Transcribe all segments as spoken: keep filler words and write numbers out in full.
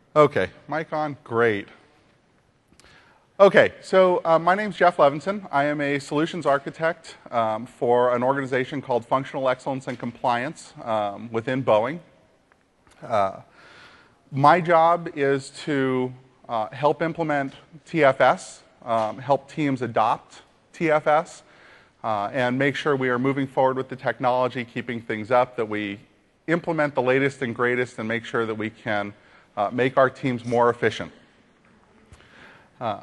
Okay, mic on, great. Okay, so uh, my name's Jeff Levinson. I am a solutions architect um, for an organization called Functional Excellence and Compliance um, within Boeing. Uh, my job is to uh, help implement T F S, um, help teams adopt T F S, uh, and make sure we are moving forward with the technology, keeping things up, that we implement the latest and greatest, and make sure that we can Uh, make our teams more efficient. Uh,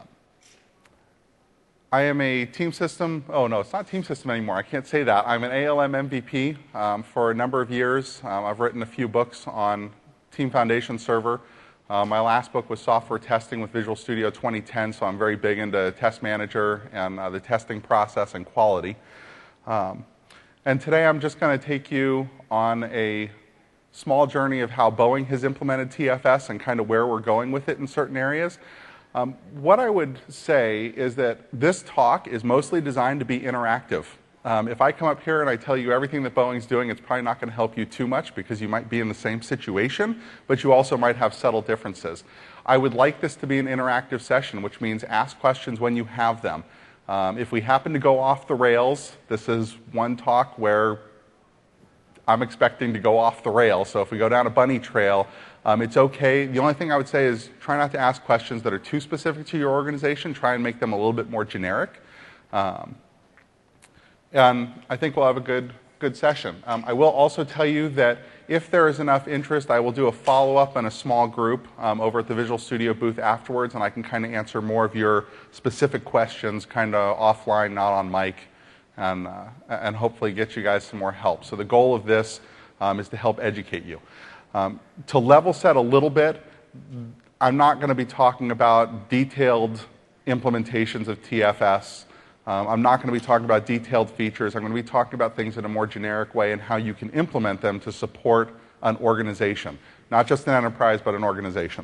I am a team system, oh no, it's not team system anymore, I can't say that. I'm an A L M M V P um, for a number of years. Um, I've written a few books on Team Foundation Server. Uh, my last book was Software Testing with Visual Studio twenty ten, so I'm very big into Test Manager and uh, the testing process and quality. Um, and today I'm just going to take you on a small journey of how Boeing has implemented T F S and kind of where we're going with it in certain areas. Um, what I would say is that this talk is mostly designed to be interactive. Um, if I come up here and I tell you everything that Boeing's doing, it's probably not going to help you too much because you might be in the same situation, but you also might have subtle differences. I would like this to be an interactive session, which means ask questions when you have them. Um, if we happen to go off the rails, this is one talk where I'm expecting to go off the rails, so if we go down a bunny trail, um, it's okay. The only thing I would say is try not to ask questions that are too specific to your organization. Try and make them a little bit more generic. Um, and I think we'll have a good, good session. Um, I will also tell you that if there is enough interest, I will do a follow-up in a small group um, over at the Visual Studio booth afterwards, and I can kind of answer more of your specific questions kind of offline, not on mic. And, uh, and hopefully get you guys some more help. So the goal of this um, is to help educate you. Um, to level set a little bit, I'm not going to be talking about detailed implementations of T F S. Um, I'm not going to be talking about detailed features. I'm going to be talking about things in a more generic way and how you can implement them to support an organization. Not just an enterprise, but an organization.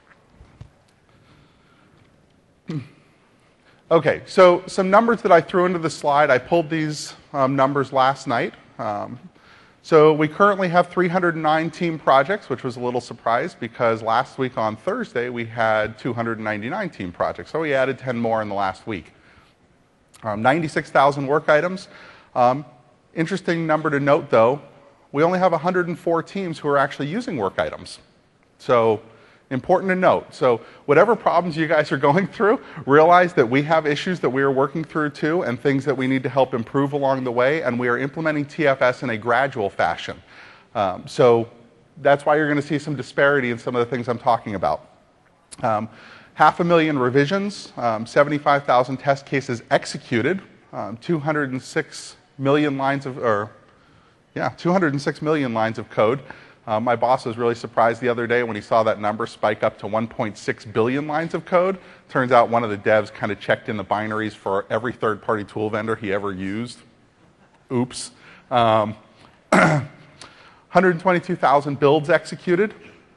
Okay, so some numbers that I threw into the slide. I pulled these um, numbers last night. Um, so we currently have three hundred nine team projects, which was a little surprise because last week on Thursday we had two hundred ninety-nine team projects. So we added ten more in the last week. Um, ninety-six thousand work items. Um, interesting number to note though, we only have one hundred four teams who are actually using work items. So important to note. So whatever problems you guys are going through, realize that we have issues that we are working through too and things that we need to help improve along the way, and we are implementing T F S in a gradual fashion. Um, so that's why you're going to see some disparity in some of the things I'm talking about. Um, half a million revisions, um, seventy-five thousand test cases executed, um, two hundred six million lines of, or yeah, two hundred six million lines of code. Uh, my boss was really surprised the other day when he saw that number spike up to one point six billion lines of code. Turns out one of the devs kind of checked in the binaries for every third-party tool vendor he ever used. Oops. Um, one hundred twenty-two thousand builds executed,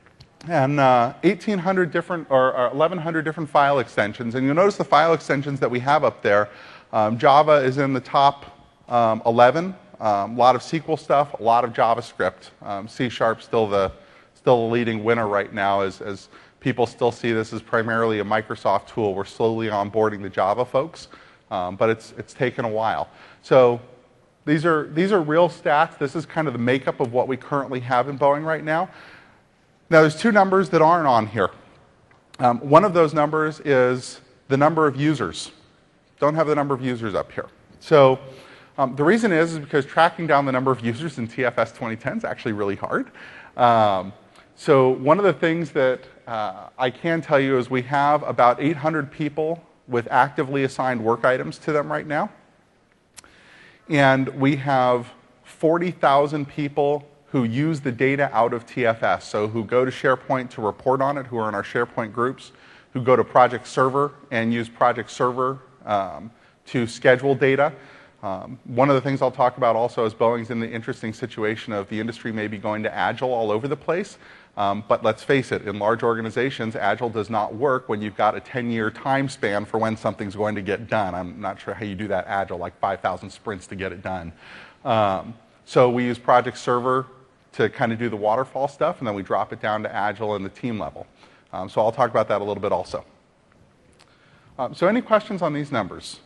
and uh, eighteen hundred different, or, or eleven hundred different file extensions. And you'll notice the file extensions that we have up there. Um, Java is in the top um, eleven. Um, a lot of S Q L stuff, a lot of JavaScript. Um, C Sharp still the still the leading winner right now, as, as people still see this as primarily a Microsoft tool. We're slowly onboarding the Java folks, um, but it's it's taken a while. So these are these are real stats. This is kind of the makeup of what we currently have in Boeing right now. Now there's two numbers that aren't on here. Um, one of those numbers is the number of users. Don't have the number of users up here. So Um, the reason is, is because tracking down the number of users in T F S twenty ten is actually really hard. Um, so one of the things that uh, I can tell you is we have about eight hundred people with actively assigned work items to them right now. And we have forty thousand people who use the data out of T F S, so who go to SharePoint to report on it, who are in our SharePoint groups, who go to Project Server and use Project Server um, to schedule data. Um, one of the things I'll talk about also is Boeing's in the interesting situation of the industry may be going to Agile all over the place. Um, but let's face it, in large organizations, Agile does not work when you've got a ten-year time span for when something's going to get done. I'm not sure how you do that Agile, like five thousand sprints to get it done. Um, so we use Project Server to kind of do the waterfall stuff, and then we drop it down to Agile and the team level. Um, so I'll talk about that a little bit also. Um, so any questions on these numbers?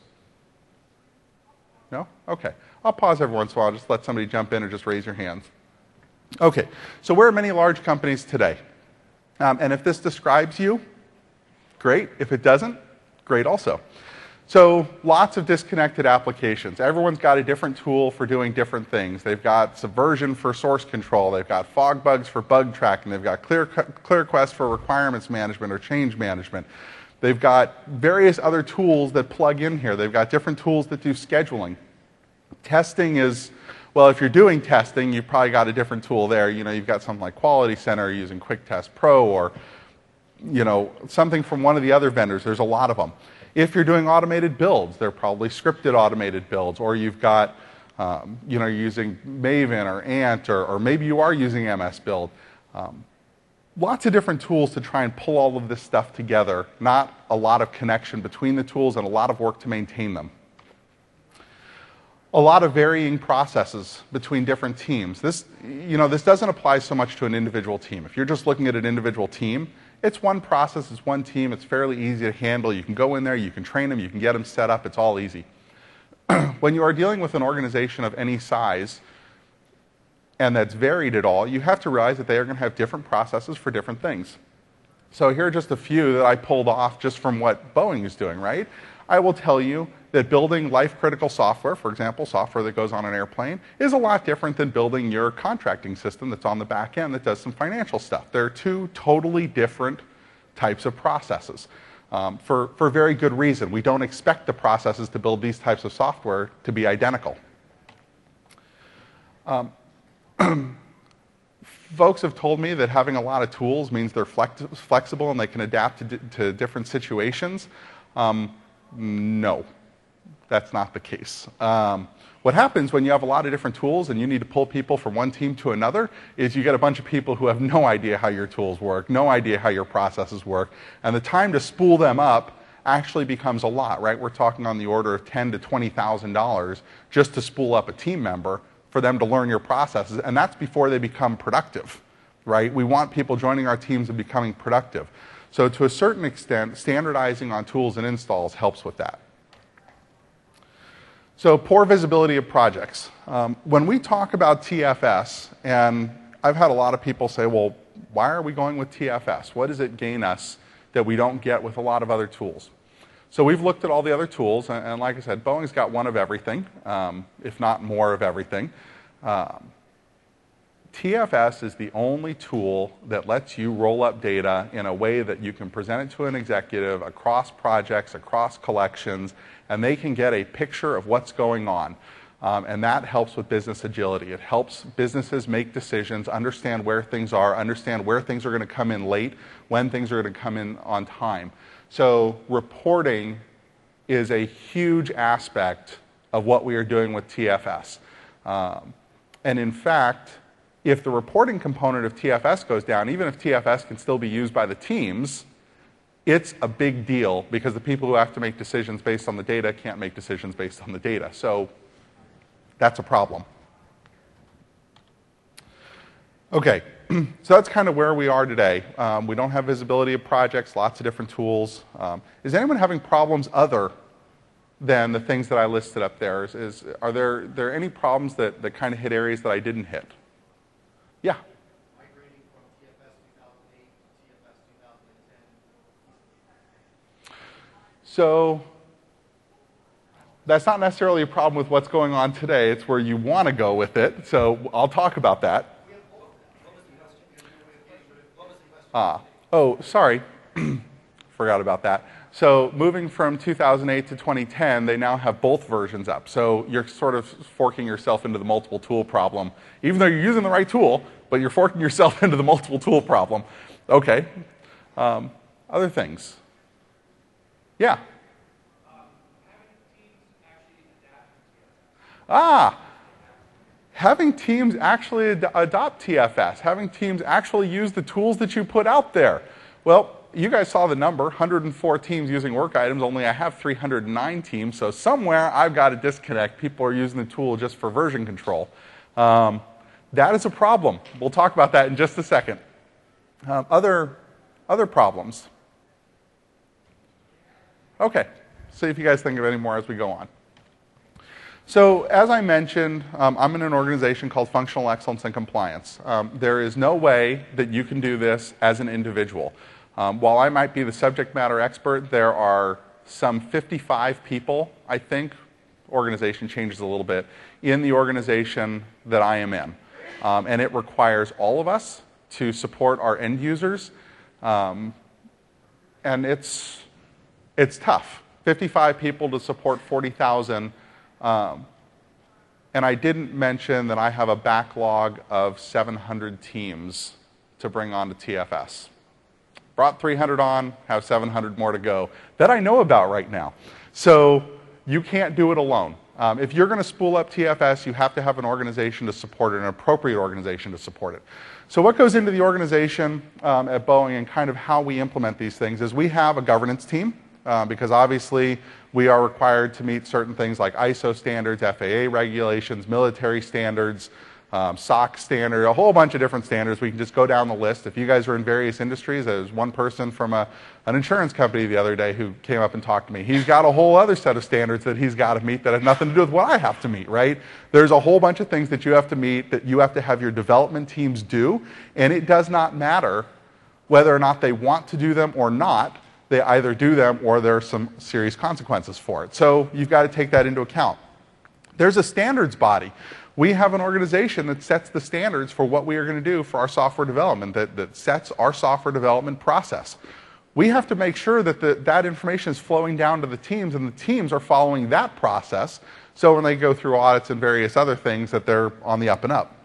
No? Okay. I'll pause every once in a while, just let somebody jump in or just raise your hands. Okay, so where are many large companies today? Um, and if this describes you, great. If it doesn't, great also. So lots of disconnected applications. Everyone's got a different tool for doing different things. They've got Subversion for source control. They've got FogBugs for bug tracking. They've got Clear, ClearQuest for requirements management or change management. They've got various other tools that plug in here. They've got different tools that do scheduling. Testing is, well, if you're doing testing, you've probably got a different tool there. You know, you've got something like Quality Center using QuickTest Pro, or, you know, something from one of the other vendors. There's a lot of them. If you're doing automated builds, they're probably scripted automated builds, or you've got, um, you know, using Maven or Ant, or, or maybe you are using M S Build. Um, lots of different tools to try and pull all of this stuff together. Not a lot of connection between the tools and a lot of work to maintain them. A lot of varying processes between different teams. This, you know, this doesn't apply so much to an individual team. If you're just looking at an individual team, it's one process, it's one team, it's fairly easy to handle. You can go in there, you can train them, you can get them set up, it's all easy. When you are dealing with an organization of any size, and that's varied at all, you have to realize that they are going to have different processes for different things. So here are just a few that I pulled off just from what Boeing is doing, right? I will tell you that building life-critical software, for example, software that goes on an airplane, is a lot different than building your contracting system that's on the back end that does some financial stuff. They're two totally different types of processes, um, for, for very good reason. We don't expect the processes to build these types of software to be identical. Um, folks have told me that having a lot of tools means they're flex flexible and they can adapt to, to different situations. Um, no. That's not the case. Um, what happens when you have a lot of different tools and you need to pull people from one team to another is you get a bunch of people who have no idea how your tools work, no idea how your processes work, and the time to spool them up actually becomes a lot, right? We're talking on the order of ten thousand to twenty thousand dollars just to spool up a team member for them to learn your processes, and that's before they become productive, right? We want people joining our teams and becoming productive. So to a certain extent, standardizing on tools and installs helps with that. So poor visibility of projects. Um, when we talk about T F S, and I've had a lot of people say, well, why are we going with T F S? What does it gain us that we don't get with a lot of other tools? So we've looked at all the other tools, and, and like I said, Boeing's got one of everything, um, if not more of everything. Um, T F S is the only tool that lets you roll up data in a way that you can present it to an executive across projects, across collections, and they can get a picture of what's going on. Um, and that helps with business agility. It helps businesses make decisions, understand where things are, understand where things are going to come in late, when things are going to come in on time. So reporting is a huge aspect of what we are doing with T F S. Um, and in fact, if the reporting component of T F S goes down, even if T F S can still be used by the teams, it's a big deal because the people who have to make decisions based on the data can't make decisions based on the data. So that's a problem. Okay, so that's kind of where we are today. Um, we don't have visibility of projects, lots of different tools. Um, is anyone having problems other than the things that I listed up there? Is, is, are there, there any problems that, that kind of hit areas that I didn't hit? Yeah? Migrating from T F S two thousand eight to T F S two thousand ten. So that's not necessarily a problem with what's going on today. It's where you want to go with it. So I'll talk about that. Ah, oh, sorry. Forgot about that. So moving from two thousand eight to twenty ten, they now have both versions up. So you're sort of forking yourself into the multiple tool problem, even though you're using the right tool, but you're forking yourself into the multiple tool problem. Okay. Um, other things? Yeah. Ah, having teams actually ad adopt T F S, having teams actually use the tools that you put out there. Well, you guys saw the number, one hundred four teams using work items, only I have three hundred nine teams, so somewhere I've got a disconnect. People are using the tool just for version control. Um, that is a problem. We'll talk about that in just a second. Um, other Other problems? Okay, see if you guys think of any more as we go on. So as I mentioned, um, I'm in an organization called Functional Excellence and Compliance. Um, there is no way that you can do this as an individual. Um, while I might be the subject matter expert, there are some fifty-five people, I think, organization changes a little bit, in the organization that I am in. Um, and it requires all of us to support our end users. Um, and it's, it's tough. fifty-five people to support forty thousand. Um, and I didn't mention that I have a backlog of seven hundred teams to bring on to T F S. Brought three hundred on, have seven hundred more to go that I know about right now. So you can't do it alone. Um, if you're going to spool up T F S, you have to have an organization to support it, an appropriate organization to support it. So what goes into the organization um, at Boeing and kind of how we implement these things is we have a governance team. Uh, because obviously we are required to meet certain things like I S O standards, F A A regulations, military standards, um, S O C standard, a whole bunch of different standards. We can just go down the list. If you guys are in various industries, there's one person from a, an insurance company the other day who came up and talked to me. He's got a whole other set of standards that he's got to meet that have nothing to do with what I have to meet, right? There's a whole bunch of things that you have to meet that you have to have your development teams do, and it does not matter whether or not they want to do them or not. They either do them or there are some serious consequences for it. So you've got to take that into account. There's a standards body. We have an organization that sets the standards for what we are going to do for our software development, that, that sets our software development process. We have to make sure that the, that information is flowing down to the teams and the teams are following that process so when they go through audits and various other things that they're on the up and up.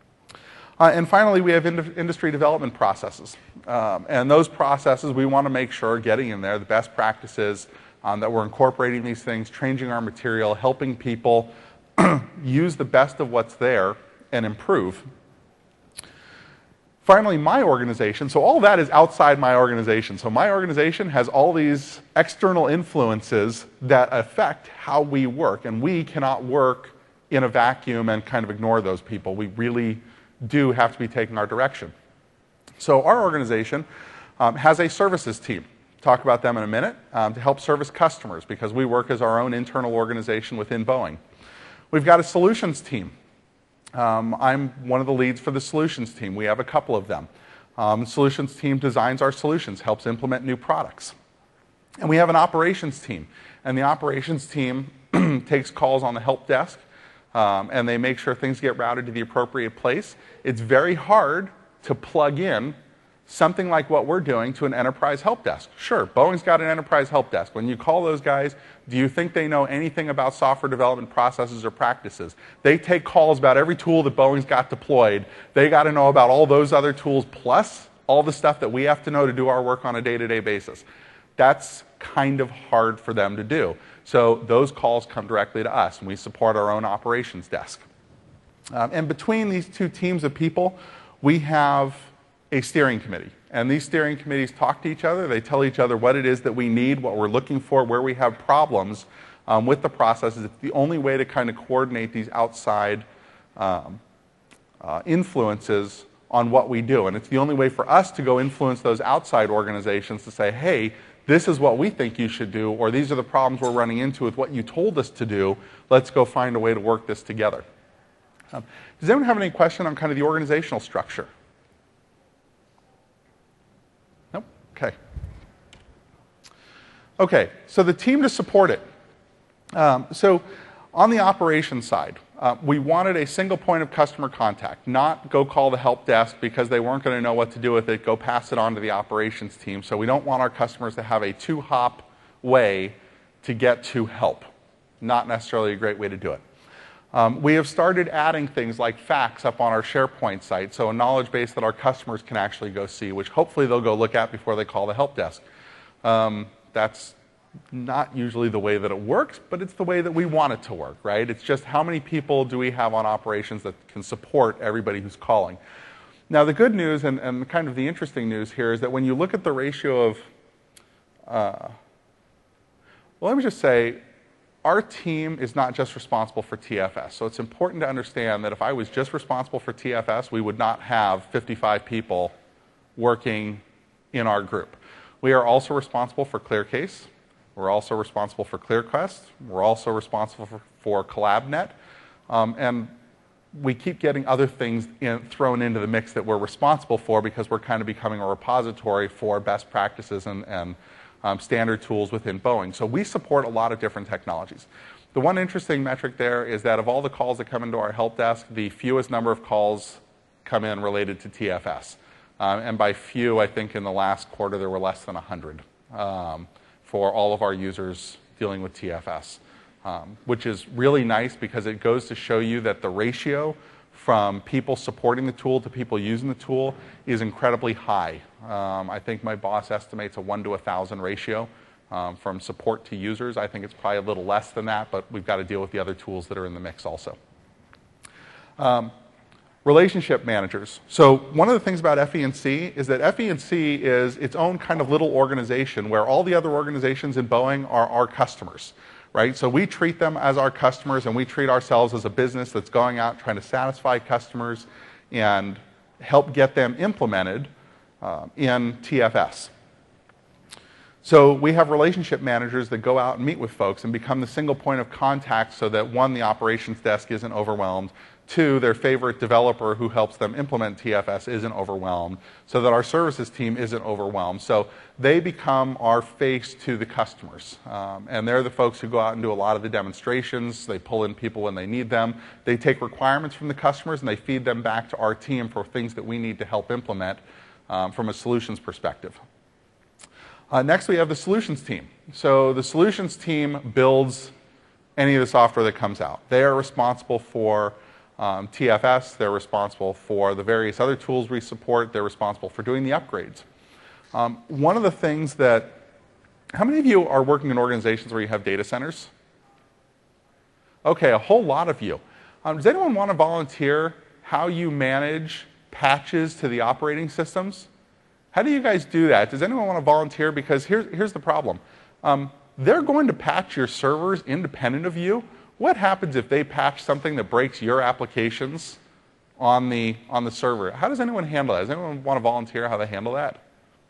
Uh, and finally, we have ind industry development processes. Um, and those processes, we want to make sure are getting in there the best practices, um, that we're incorporating these things, changing our material, helping people use the best of what's there and improve. Finally, my organization, so all that is outside my organization. So my organization has all these external influences that affect how we work, and we cannot work in a vacuum and kind of ignore those people. We really do have to be taking our direction. So our organization um, has a services team. Talk about them in a minute, um, to help service customers because we work as our own internal organization within Boeing. We've got a solutions team. Um, I'm one of the leads for the solutions team. We have a couple of them. Um, the solutions team designs our solutions, helps implement new products. And we have an operations team. And the operations team takes calls on the help desk, Um, and they make sure things get routed to the appropriate place. It's very hard to plug in something like what we're doing to an enterprise help desk. Sure, Boeing's got an enterprise help desk. When you call those guys, do you think they know anything about software development processes or practices? They take calls about every tool that Boeing's got deployed. They got to know about all those other tools plus all the stuff that we have to know to do our work on a day-to-day basis. That's kind of hard for them to do. So those calls come directly to us, and we support our own operations desk. Um, and between these two teams of people, we have a steering committee. And these steering committees talk to each other. They tell each other what it is that we need, what we're looking for, where we have problems um, with the processes. It's the only way to kind of coordinate these outside um, uh, influences on what we do. And it's the only way for us to go influence those outside organizations to say, hey, this is what we think you should do, or these are the problems we're running into with what you told us to do. Let's go find a way to work this together. Um, does anyone have any question on kind of the organizational structure? Nope? Okay. Okay, so the team to support it. Um, so on the operations side, uh, we wanted a single point of customer contact, not go call the help desk because they weren't going to know what to do with it, go pass it on to the operations team. So we don't want our customers to have a two-hop way to get to help. Not necessarily a great way to do it. Um, we have started adding things like facts up on our SharePoint site, so a knowledge base that our customers can actually go see, which hopefully they'll go look at before they call the help desk. Um, that's not usually the way that it works, but it's the way that we want it to work, right? It's just how many people do we have on operations that can support everybody who's calling. Now the good news and, and kind of the interesting news here is that when you look at the ratio of, uh, well let me just say, our team is not just responsible for T F S. So it's important to understand that if I was just responsible for T F S, we would not have fifty-five people working in our group. We are also responsible for ClearCase. We're also responsible for ClearQuest. We're also responsible for, for CollabNet. Um, and we keep getting other things in, thrown into the mix that we're responsible for because we're kind of becoming a repository for best practices and, and um, standard tools within Boeing. So we support a lot of different technologies. The one interesting metric there is that of all the calls that come into our help desk, the fewest number of calls come in related to T F S. Um, and by few, I think in the last quarter there were less than one hundred um, for all of our users dealing with T F S, um, which is really nice because it goes to show you that the ratio from people supporting the tool to people using the tool is incredibly high. Um, I think my boss estimates a one to one thousand ratio um, from support to users. I think it's probably a little less than that, but we've got to deal with the other tools that are in the mix also. Um, Relationship managers. So one of the things about F E and C is that F E and C is its own kind of little organization where all the other organizations in Boeing are our customers, right? So we treat them as our customers and we treat ourselves as a business that's going out trying to satisfy customers and help get them implemented uh, in T F S. So we have relationship managers that go out and meet with folks and become the single point of contact so that one, the operations desk isn't overwhelmed, two, their favorite developer who helps them implement T F S isn't overwhelmed, so that our services team isn't overwhelmed. So they become our face to the customers. Um, and they're the folks who go out and do a lot of the demonstrations. They pull in people when they need them. They take requirements from the customers and they feed them back to our team for things that we need to help implement um, from a solutions perspective. Uh, next, we have the solutions team. So the solutions team builds any of the software that comes out. They are responsible for Um, T F S, they're responsible for the various other tools we support, they're responsible for doing the upgrades. Um, one of the things that, how many of you are working in organizations where you have data centers? Okay, a whole lot of you. Um, does anyone want to volunteer how you manage patches to the operating systems? How do you guys do that? Does anyone want to volunteer? Because here's, here's the problem. Um, they're going to patch your servers independent of you. What happens if they patch something that breaks your applications on the, on the server? How does anyone handle that? Does anyone want to volunteer how they handle that?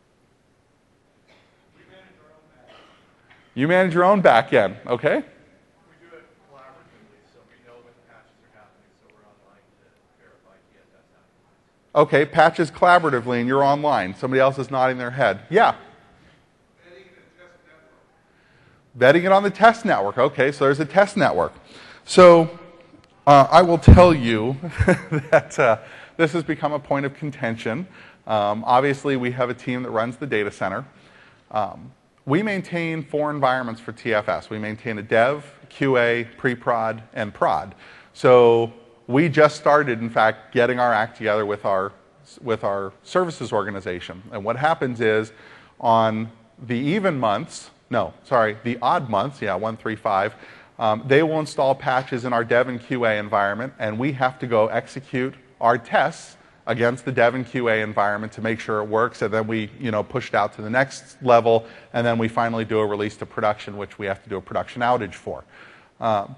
We manage our own back. You manage your own back end, okay? We do it collaboratively, so we know when the patches are happening, so we're online to verify T F S happening. Okay, patches collaboratively and you're online. Somebody else is nodding their head. Yeah? Vetting the test network. Vetting it on the test network. Okay, so there's a test network. So uh, I will tell you that uh, this has become a point of contention. Um, obviously, we have a team that runs the data center. Um, we maintain four environments for T F S. We maintain a dev, Q A, pre-prod, and prod. So we just started, in fact, getting our act together with our, with our services organization. And what happens is on the even months, no, sorry, the odd months, yeah, one, three, five, um, they will install patches in our dev and Q A environment, and we have to go execute our tests against the dev and Q A environment to make sure it works, and then we, you know, push it out to the next level, and then we finally do a release to production, which we have to do a production outage for. Um,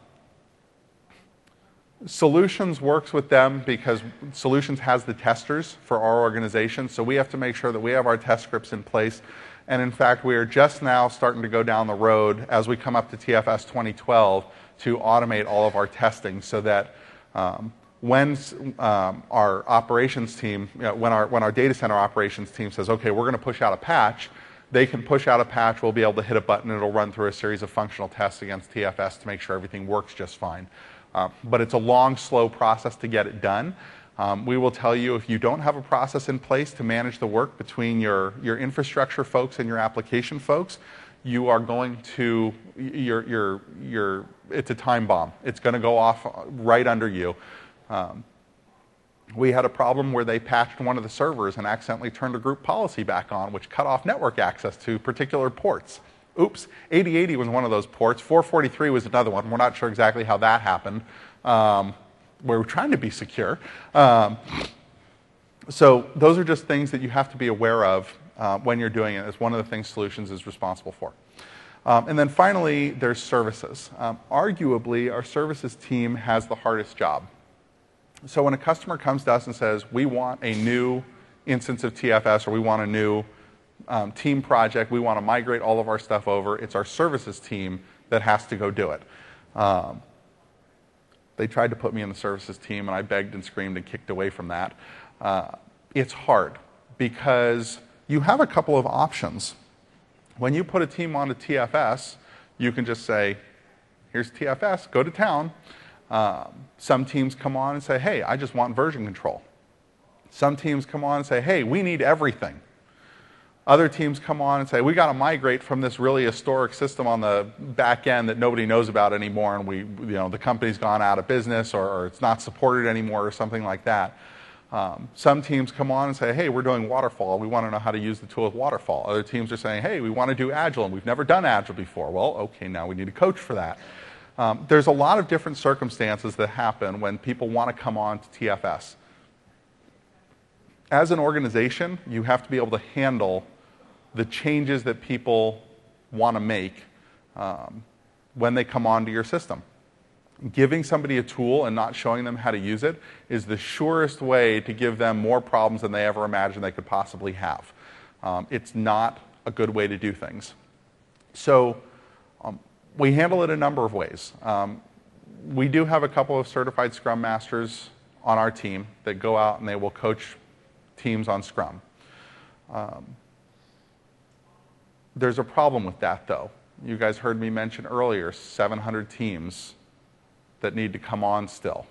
Solutions works with them because Solutions has the testers for our organization, so we have to make sure that we have our test scripts in place. And in fact, we are just now starting to go down the road as we come up to T F S twenty twelve to automate all of our testing so that um, when um, our operations team, you know, when, our, when our data center operations team says, okay, we're going to push out a patch, they can push out a patch, we'll be able to hit a button, and it'll run through a series of functional tests against T F S to make sure everything works just fine. Uh, but it's a long, slow process to get it done. Um, we will tell you if you don't have a process in place to manage the work between your, your infrastructure folks and your application folks, you are going to, you're, you're, you're, it's a time bomb. It's going to go off right under you. Um, we had a problem where they patched one of the servers and accidentally turned a group policy back on, which cut off network access to particular ports. Oops, eighty eighty was one of those ports. four forty-three was another one. We're not sure exactly how that happened. Um, we're trying to be secure. Um, so those are just things that you have to be aware of uh, when you're doing it. It's one of the things Solutions is responsible for. Um, and then finally, there's services. Um, arguably, our services team has the hardest job. So when a customer comes to us and says, we want a new instance of T F S or we want a new um, team project. We want to migrate all of our stuff over. It's our services team that has to go do it. Um, they tried to put me in the services team, and I begged and screamed and kicked away from that. Uh, it's hard because you have a couple of options. When you put a team onto T F S, you can just say, here's T F S, go to town. Um, some teams come on and say, hey, I just want version control. Some teams come on and say, hey, we need everything. Other teams come on and say, we got to migrate from this really historic system on the back end that nobody knows about anymore, and we, you know, the company's gone out of business, or, or it's not supported anymore, or something like that. Um, some teams come on and say, hey, we're doing waterfall. We want to know how to use the tool of waterfall. Other teams are saying, hey, we want to do Agile, and we've never done Agile before. Well, okay, now we need a coach for that. Um, there's a lot of different circumstances that happen when people want to come on to T F S. As an organization, you have to be able to handle the changes that people want to make um, when they come onto your system. Giving somebody a tool and not showing them how to use it is the surest way to give them more problems than they ever imagined they could possibly have. Um, it's not a good way to do things. So um, we handle it a number of ways. Um, we do have a couple of certified Scrum Masters on our team that go out and they will coach teams on Scrum. Um, there's a problem with that, though. You guys heard me mention earlier, seven hundred teams that need to come on still.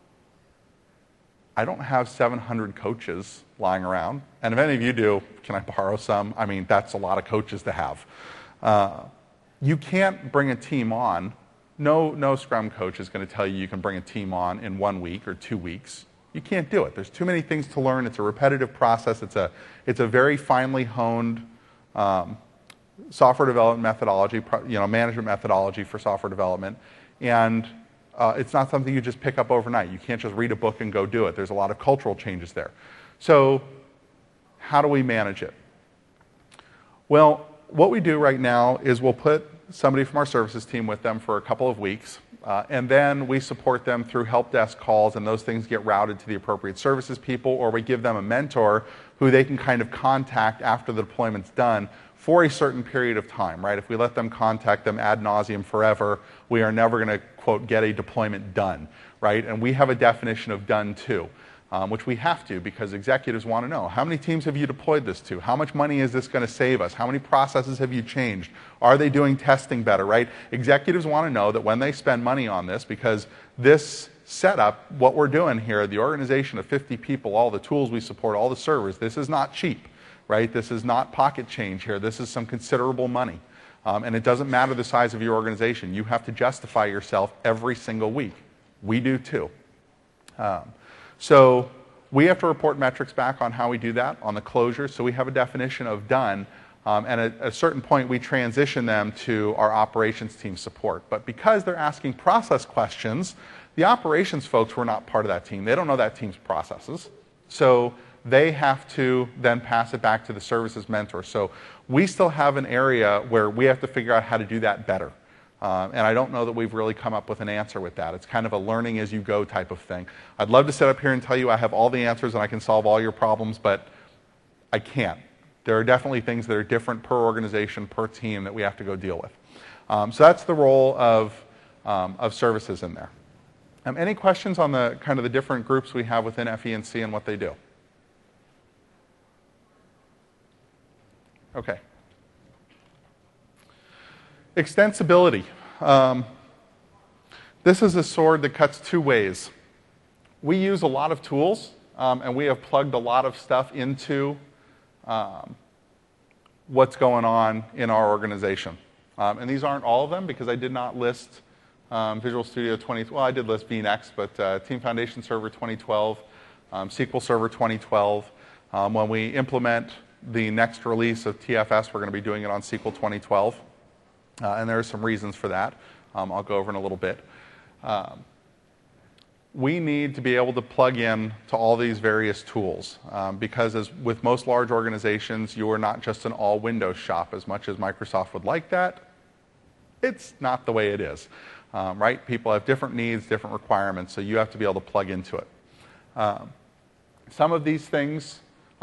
I don't have seven hundred coaches lying around. And if any of you do, can I borrow some? I mean, that's a lot of coaches to have. Uh, you can't bring a team on. No, no Scrum coach is going to tell you you can bring a team on in one week or two weeks. You can't do it. There's too many things to learn. It's a repetitive process. It's a, it's a very finely honed um, software development methodology, you know, management methodology for software development. And Uh, it's not something you just pick up overnight. You can't just read a book and go do it. There's a lot of cultural changes there. So how do we manage it? Well, what we do right now is we'll put somebody from our services team with them for a couple of weeks, uh, and then we support them through help desk calls, and those things get routed to the appropriate services people, or we give them a mentor who they can kind of contact after the deployment's done for a certain period of time, right? If we let them contact them ad nauseum forever, we are never going to, quote, get a deployment done, right? And we have a definition of done too, um, which we have to because executives want to know, how many teams have you deployed this to? How much money is this going to save us? How many processes have you changed? Are they doing testing better, right? Executives want to know that when they spend money on this, because this setup, what we're doing here, the organization of fifty people, all the tools we support, all the servers, this is not cheap. Right? This is not pocket change here. This is some considerable money. Um, and it doesn't matter the size of your organization. You have to justify yourself every single week. We do too. Um, so we have to report metrics back on how we do that, on the closure. So we have a definition of done. Um, and at a certain point, we transition them to our operations team support. But because they're asking process questions, the operations folks were not part of that team. They don't know that team's processes. So they have to then pass it back to the services mentor. So we still have an area where we have to figure out how to do that better. Um, and I don't know that we've really come up with an answer with that. It's kind of a learning as you go type of thing. I'd love to sit up here and tell you I have all the answers and I can solve all your problems, but I can't. There are definitely things that are different per organization, per team that we have to go deal with. Um, so that's the role of, um, of services in there. Um, any questions on the kind of the different groups we have within F E and C and what they do? Okay. Extensibility. Um, this is a sword that cuts two ways. We use a lot of tools, um, and we have plugged a lot of stuff into um, what's going on in our organization. Um, and these aren't all of them because I did not list um, Visual Studio twenty. Well, I did list V NeXT, but uh, Team Foundation Server twenty twelve, um, S Q L Server twenty twelve. Um, when we implement the next release of T F S, we're going to be doing it on S Q L twenty twelve. Uh, and there are some reasons for that. Um, I'll go over in a little bit. Um, we need to be able to plug in to all these various tools um, because as with most large organizations, you are not just an all Windows shop. As much as Microsoft would like that, it's not the way it is. Um, right? People have different needs, different requirements, so you have to be able to plug into it. Um, some of these things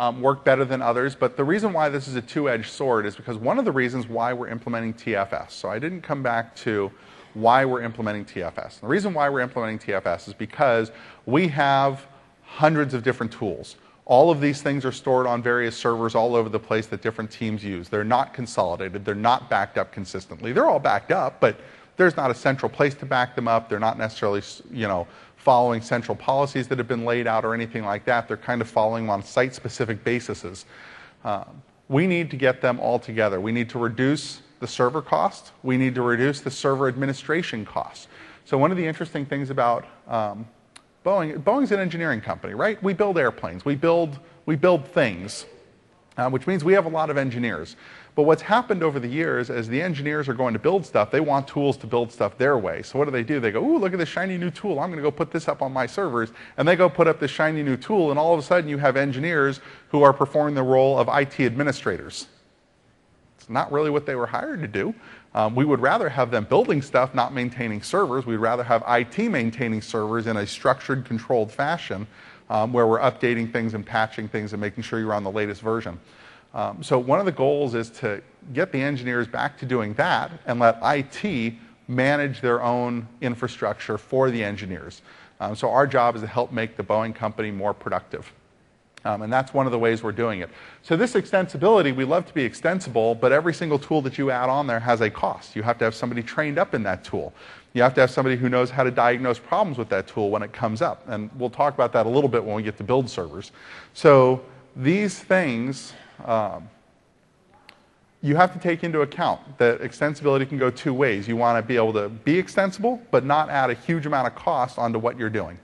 um, work better than others. But the reason why this is a two-edged sword is because one of the reasons why we're implementing T F S. So I didn't come back to why we're implementing T F S. The reason why we're implementing T F S is because we have hundreds of different tools. All of these things are stored on various servers all over the place that different teams use. They're not consolidated. They're not backed up consistently. They're all backed up, but there's not a central place to back them up. They're not necessarily, you know, following central policies that have been laid out or anything like that. They're kind of following them on site-specific bases. Um, we need to get them all together. We need to reduce the server cost. We need to reduce the server administration costs. So one of the interesting things about um, Boeing, Boeing's an engineering company, right? We build airplanes. We build, we build things, uh, which means we have a lot of engineers. But what's happened over the years is the engineers are going to build stuff. They want tools to build stuff their way. So what do they do? They go, ooh, look at this shiny new tool. I'm going to go put this up on my servers. And they go put up this shiny new tool, and all of a sudden you have engineers who are performing the role of I T administrators. It's not really what they were hired to do. Um, we would rather have them building stuff, not maintaining servers. We'd rather have I T maintaining servers in a structured, controlled fashion um, where we're updating things and patching things and making sure you're on the latest version. Um, so one of the goals is to get the engineers back to doing that and let I T manage their own infrastructure for the engineers. Um, so our job is to help make the Boeing company more productive. Um, and that's one of the ways we're doing it. So this extensibility, we love to be extensible, but every single tool that you add on there has a cost. You have to have somebody trained up in that tool. You have to have somebody who knows how to diagnose problems with that tool when it comes up. And we'll talk about that a little bit when we get to build servers. So these things, um, you have to take into account that extensibility can go two ways. You want to be able to be extensible, but not add a huge amount of cost onto what you're doing.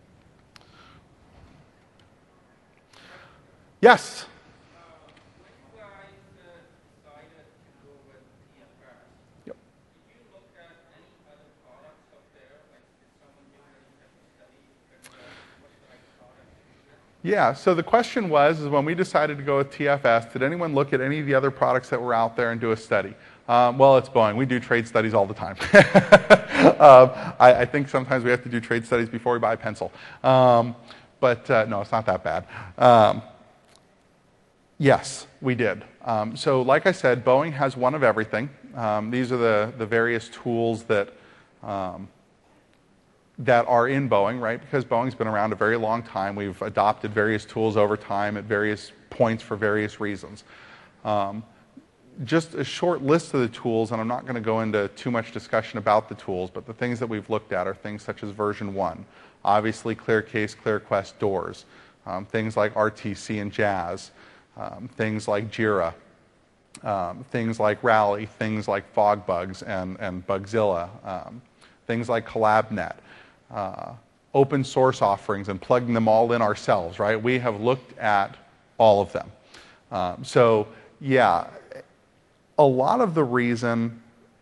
Yes? Uh, when you guys uh, decided to go with T F S, Yep. did you look at any other products up there? Like, did someone do any type of study? Because, uh, what's the right product to use? Yeah, so the question was, is when we decided to go with T F S, did anyone look at any of the other products that were out there and do a study? Um, well, it's Boeing. We do trade studies all the time. um, I, I think sometimes we have to do trade studies before we buy a pencil. Um, but uh, no, it's not that bad. Um, Yes, we did. Um, so like I said, Boeing has one of everything. Um, these are the, the various tools that, um, that are in Boeing, right? Because Boeing's been around a very long time. We've adopted various tools over time at various points for various reasons. Um, just a short list of the tools, and I'm not going to go into too much discussion about the tools, but the things that we've looked at are things such as version one. Obviously, ClearCase, ClearQuest doors. Um, things like R T C and Jazz. Um, things like Jira, um, things like Rally, things like FogBugs and, and Bugzilla, um, things like CollabNet, uh, open source offerings and plugging them all in ourselves, right? We have looked at all of them. Um, so, yeah, a lot of the reason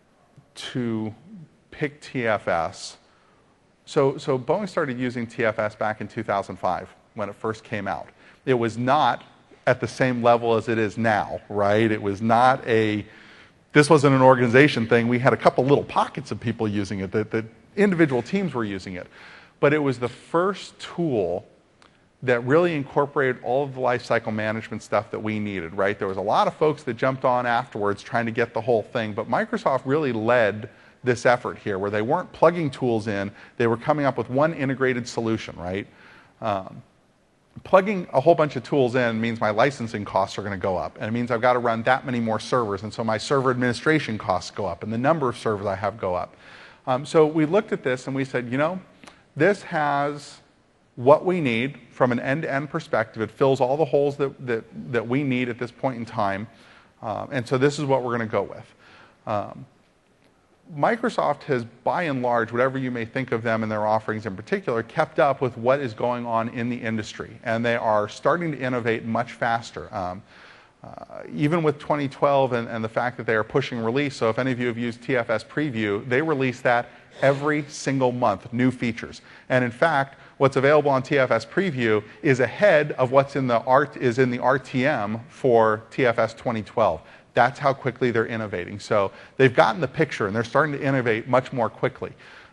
to pick T F S, so, so Boeing started using T F S back in two thousand five when it first came out. It was not at the same level as it is now, right? It was not a, this wasn't an organization thing. We had a couple little pockets of people using it, that, that individual teams were using it. But it was the first tool that really incorporated all of the lifecycle management stuff that we needed, right? There was a lot of folks that jumped on afterwards trying to get the whole thing, but Microsoft really led this effort here, where they weren't plugging tools in, they were coming up with one integrated solution, right? Um, Plugging a whole bunch of tools in means my licensing costs are going to go up, and it means I've got to run that many more servers, and so my server administration costs go up, and the number of servers I have go up. Um, so we looked at this and we said, you know, this has what we need from an end-to-end perspective. It fills all the holes that, that, that we need at this point in time, um, and so this is what we're going to go with. Um, Microsoft has, by and large, whatever you may think of them and their offerings in particular, kept up with what is going on in the industry. And they are starting to innovate much faster. Um, uh, even with twenty twelve and, and the fact that they are pushing release, so if any of you have used T F S Preview, they release that every single month, new features. And in fact, what's available on T F S Preview is ahead of what's in the, art, is in the R T M for T F S twenty twelve. That's how quickly they're innovating. So they've gotten the picture, and they're starting to innovate much more quickly.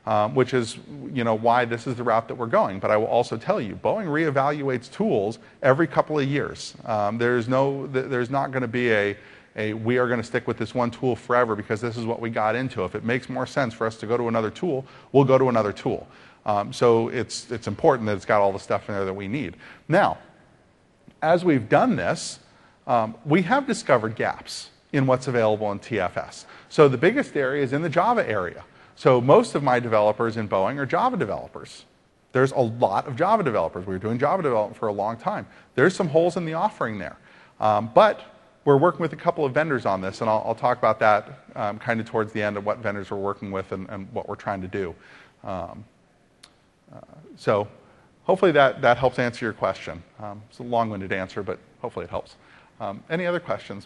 um, which is you know, why this is the route that we're going. But I will also tell you, Boeing reevaluates tools every couple of years. Um, there's, no, there's not going to be a, a, we are going to stick with this one tool forever because this is what we got into. If it makes more sense for us to go to another tool, we'll go to another tool. Um, so it's, it's important that it's got all the stuff in there that we need. Now, as we've done this, um, we have discovered gaps in what's available in T F S. So the biggest area is in the Java area. So most of my developers in Boeing are Java developers. There's a lot of Java developers. We were doing Java development for a long time. There's some holes in the offering there. Um, but we're working with a couple of vendors on this, and I'll, I'll talk about that um, kind of towards the end of what vendors we're working with and, and what we're trying to do. Um, uh, so hopefully that, that helps answer your question. Um, it's a long-winded answer, but hopefully it helps. Um, any other questions?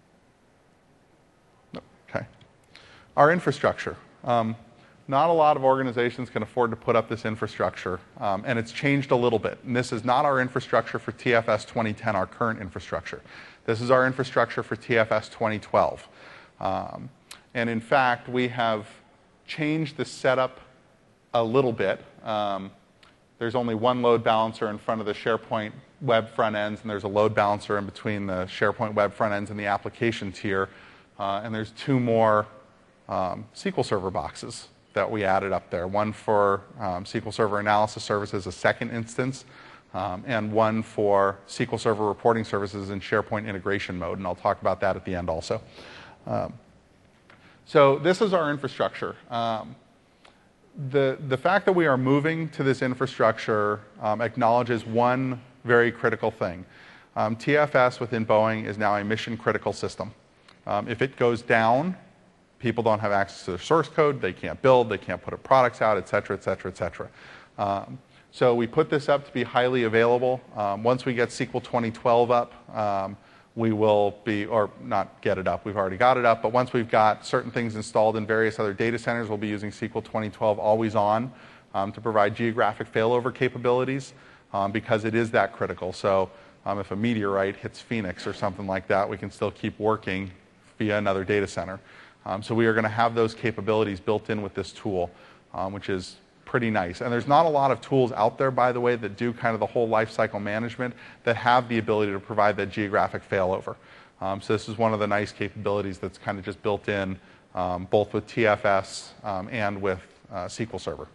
No. Okay. Our infrastructure. Um, not a lot of organizations can afford to put up this infrastructure, um, and it's changed a little bit. And this is not our infrastructure for T F S twenty ten, our current infrastructure. This is our infrastructure for T F S twenty twelve. Um, and in fact, we have changed the setup a little bit. Um, there's only one load balancer in front of the SharePoint web front ends, and there's a load balancer in between the SharePoint web front ends and the application tier. Uh, and there's two more um, S Q L Server boxes that we added up there. One for um, S Q L Server Analysis Services, a second instance, um, and one for S Q L Server Reporting Services in SharePoint integration mode, and I'll talk about that at the end also. Um, so this is our infrastructure. Um, the, the fact that we are moving to this infrastructure um, acknowledges one very critical thing. Um, T F S within Boeing is now a mission-critical system. Um, if it goes down, people don't have access to their source code, they can't build, they can't put products out, et cetera, et cetera, et cetera. Um, so we put this up to be highly available. Um, once we get S Q L twenty twelve up, um, we will be, or not get it up, we've already got it up, but once we've got certain things installed in various other data centers, we'll be using S Q L twenty twelve always on um, to provide geographic failover capabilities um, because it is that critical. So um, if a meteorite hits Phoenix or something like that, we can still keep working via another data center. Um, so we are going to have those capabilities built in with this tool, um, which is pretty nice. And there's not a lot of tools out there, by the way, that do kind of the whole life cycle management that have the ability to provide that geographic failover. Um, so this is one of the nice capabilities that's kind of just built in um, both with T F S um, and with uh, S Q L Server.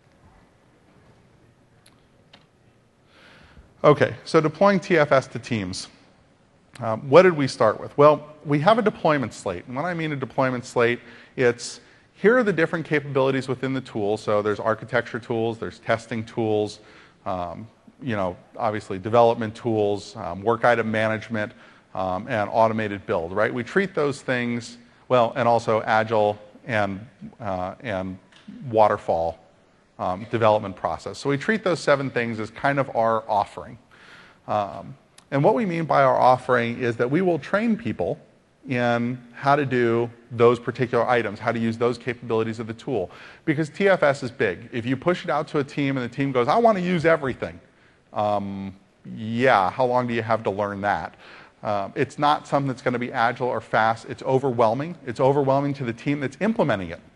Okay, so deploying T F S to teams. Um, what did we start with? Well, we have a deployment slate. And when I mean a deployment slate, it's here are the different capabilities within the tool. So there's architecture tools, there's testing tools, um, you know, obviously development tools, um, work item management, um, and automated build, right? We treat those things, well, and also agile and, uh, and waterfall um, development process. So we treat those seven things as kind of our offering. Um, And what we mean by our offering is that we will train people in how to do those particular items, how to use those capabilities of the tool. Because T F S is big. If you push it out to a team and the team goes, I want to use everything, um, yeah, how long do you have to learn that? Um, it's not something that's going to be agile or fast. It's overwhelming. It's overwhelming to the team that's implementing it.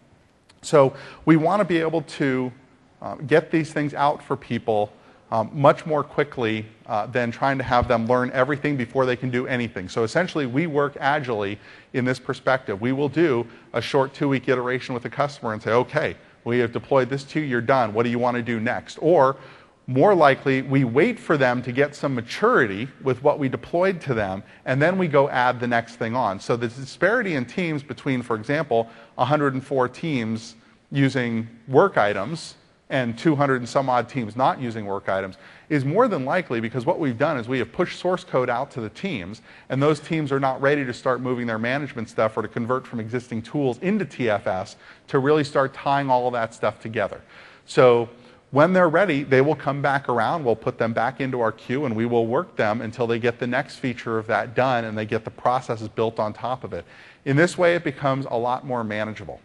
So we want to be able to uh, get these things out for people Um, much more quickly uh, than trying to have them learn everything before they can do anything. So essentially, we work agilely in this perspective. We will do a short two-week iteration with a customer and say, okay, we have deployed this to you, you're done. What do you want to do next? Or more likely, we wait for them to get some maturity with what we deployed to them, and then we go add the next thing on. So the disparity in teams between, for example, one hundred four teams using work items and two hundred and some odd teams not using work items is more than likely because what we've done is we have pushed source code out to the teams, and those teams are not ready to start moving their management stuff or to convert from existing tools into T F S to really start tying all of that stuff together. So when they're ready, they will come back around, we'll put them back into our queue, and we will work them until they get the next feature of that done and they get the processes built on top of it. In this way, it becomes a lot more manageable.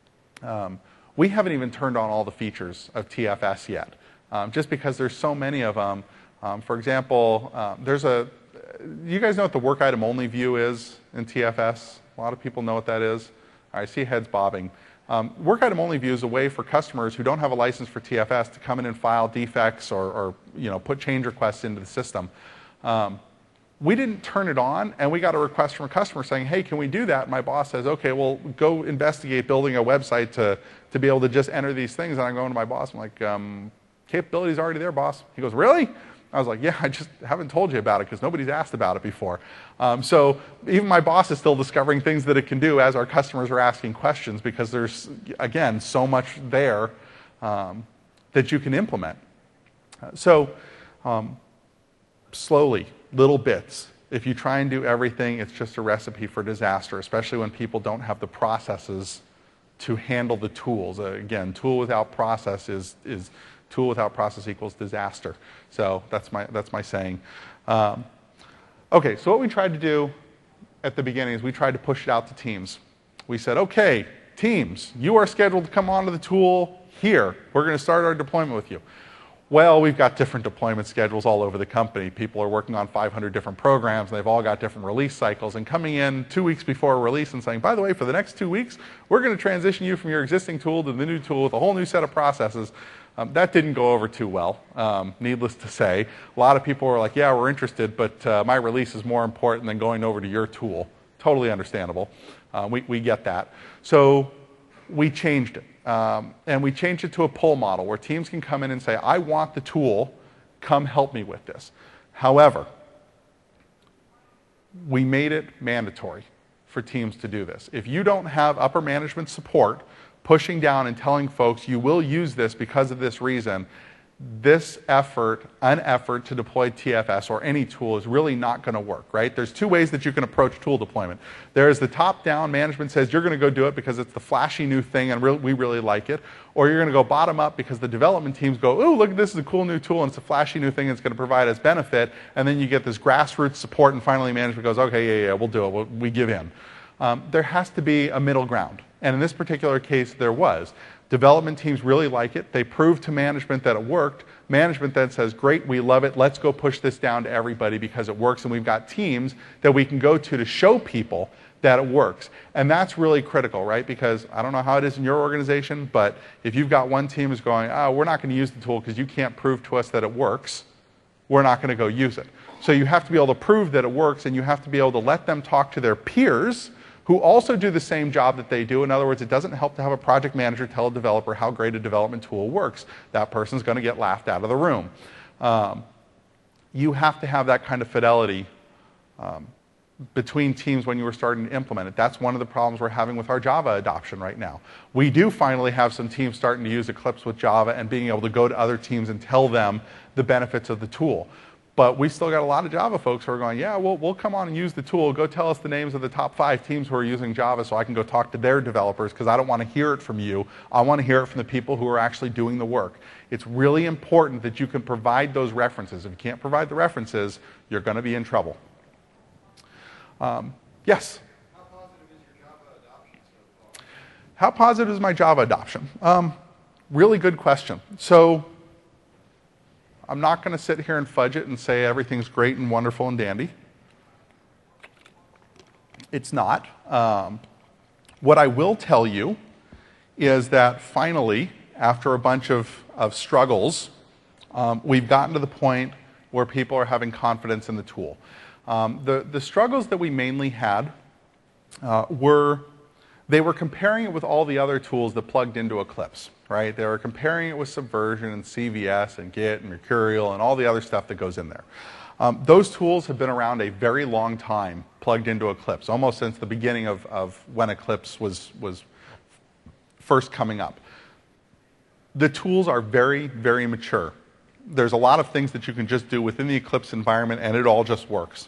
Um, We haven't even turned on all the features of T F S yet, um, just because there's so many of them. Um, for example, um, there's a, you guys know what the work item only view is in T F S? A lot of people know what that is. I see heads bobbing. Um, work item only view is a way for customers who don't have a license for T F S to come in and file defects or, or you know, put change requests into the system. Um, we didn't turn it on, and we got a request from a customer saying, hey, can we do that? My boss says, okay, well, go investigate building a website to, to be able to just enter these things. And I'm going to my boss, I'm like, um, capability's already there, boss. He goes, really? I was like, yeah, I just haven't told you about it because nobody's asked about it before. Um, so even my boss is still discovering things that it can do as our customers are asking questions, because there's, again, so much there um, that you can implement. Uh, so um, slowly, little bits. If you try and do everything, it's just a recipe for disaster, especially when people don't have the processes to handle the tools. Uh, again, tool without process is, is tool without process equals disaster. So that's my, that's my saying. Um, okay, so what we tried to do at the beginning is we tried to push it out to teams. We said, okay, teams, you are scheduled to come onto the tool here. We're going to start our deployment with you. Well, we've got different deployment schedules all over the company. People are working on five hundred different programs, and they've all got different release cycles. And coming in two weeks before a release and saying, by the way, for the next two weeks, we're going to transition you from your existing tool to the new tool with a whole new set of processes. Um, that didn't go over too well, um, needless to say. A lot of people were like, yeah, we're interested, but uh, my release is more important than going over to your tool. Totally understandable. Uh, we, we get that. So we changed it. Um, and we changed it to a pull model where teams can come in and say, I want the tool, come help me with this. However, we made it mandatory for teams to do this. If you don't have upper management support pushing down and telling folks you will use this because of this reason, this effort, an effort to deploy T F S or any tool is really not going to work, right? There's two ways that you can approach tool deployment. There's the top-down, management says you're going to go do it because it's the flashy new thing and re we really like it. Or you're going to go bottom-up because the development teams go, ooh, look, this is a cool new tool and it's a flashy new thing and it's going to provide us benefit. And then you get this grassroots support and finally management goes, okay, yeah, yeah, we'll do it. We'll, we give in. Um, there has to be a middle ground. And in this particular case, there was. Development teams really like it. They proved to management that it worked. Management then says, great, we love it. Let's go push this down to everybody because it works. And we've got teams that we can go to to show people that it works. And that's really critical, right? Because I don't know how it is in your organization, but if you've got one team who's going, oh, we're not going to use the tool because you can't prove to us that it works, we're not going to go use it. So you have to be able to prove that it works, and you have to be able to let them talk to their peers who also do the same job that they do. In other words, it doesn't help to have a project manager tell a developer how great a development tool works. That person's going to get laughed out of the room. Um, you have to have that kind of fidelity um, between teams when you were starting to implement it. That's one of the problems we're having with our Java adoption right now. We do finally have some teams starting to use Eclipse with Java and being able to go to other teams and tell them the benefits of the tool. But we still got a lot of Java folks who are going, yeah, we'll, we'll come on and use the tool. Go tell us the names of the top five teams who are using Java so I can go talk to their developers because I don't want to hear it from you. I want to hear it from the people who are actually doing the work. It's really important that you can provide those references. If you can't provide the references, you're going to be in trouble. Um, yes? How positive is your Java adoption so far? How positive is my Java adoption? Um, really good question. So I'm not going to sit here and fudge it and say everything's great and wonderful and dandy. It's not. Um, what I will tell you is that finally, after a bunch of, of struggles, um, we've gotten to the point where people are having confidence in the tool. Um, the, the struggles that we mainly had uh, were, they were comparing it with all the other tools that plugged into Eclipse. Right? They were comparing it with Subversion and C V S and Git and Mercurial and all the other stuff that goes in there. Um, those tools have been around a very long time plugged into Eclipse, almost since the beginning of, of when Eclipse was, was first coming up. The tools are very, very mature. There's a lot of things that you can just do within the Eclipse environment and it all just works.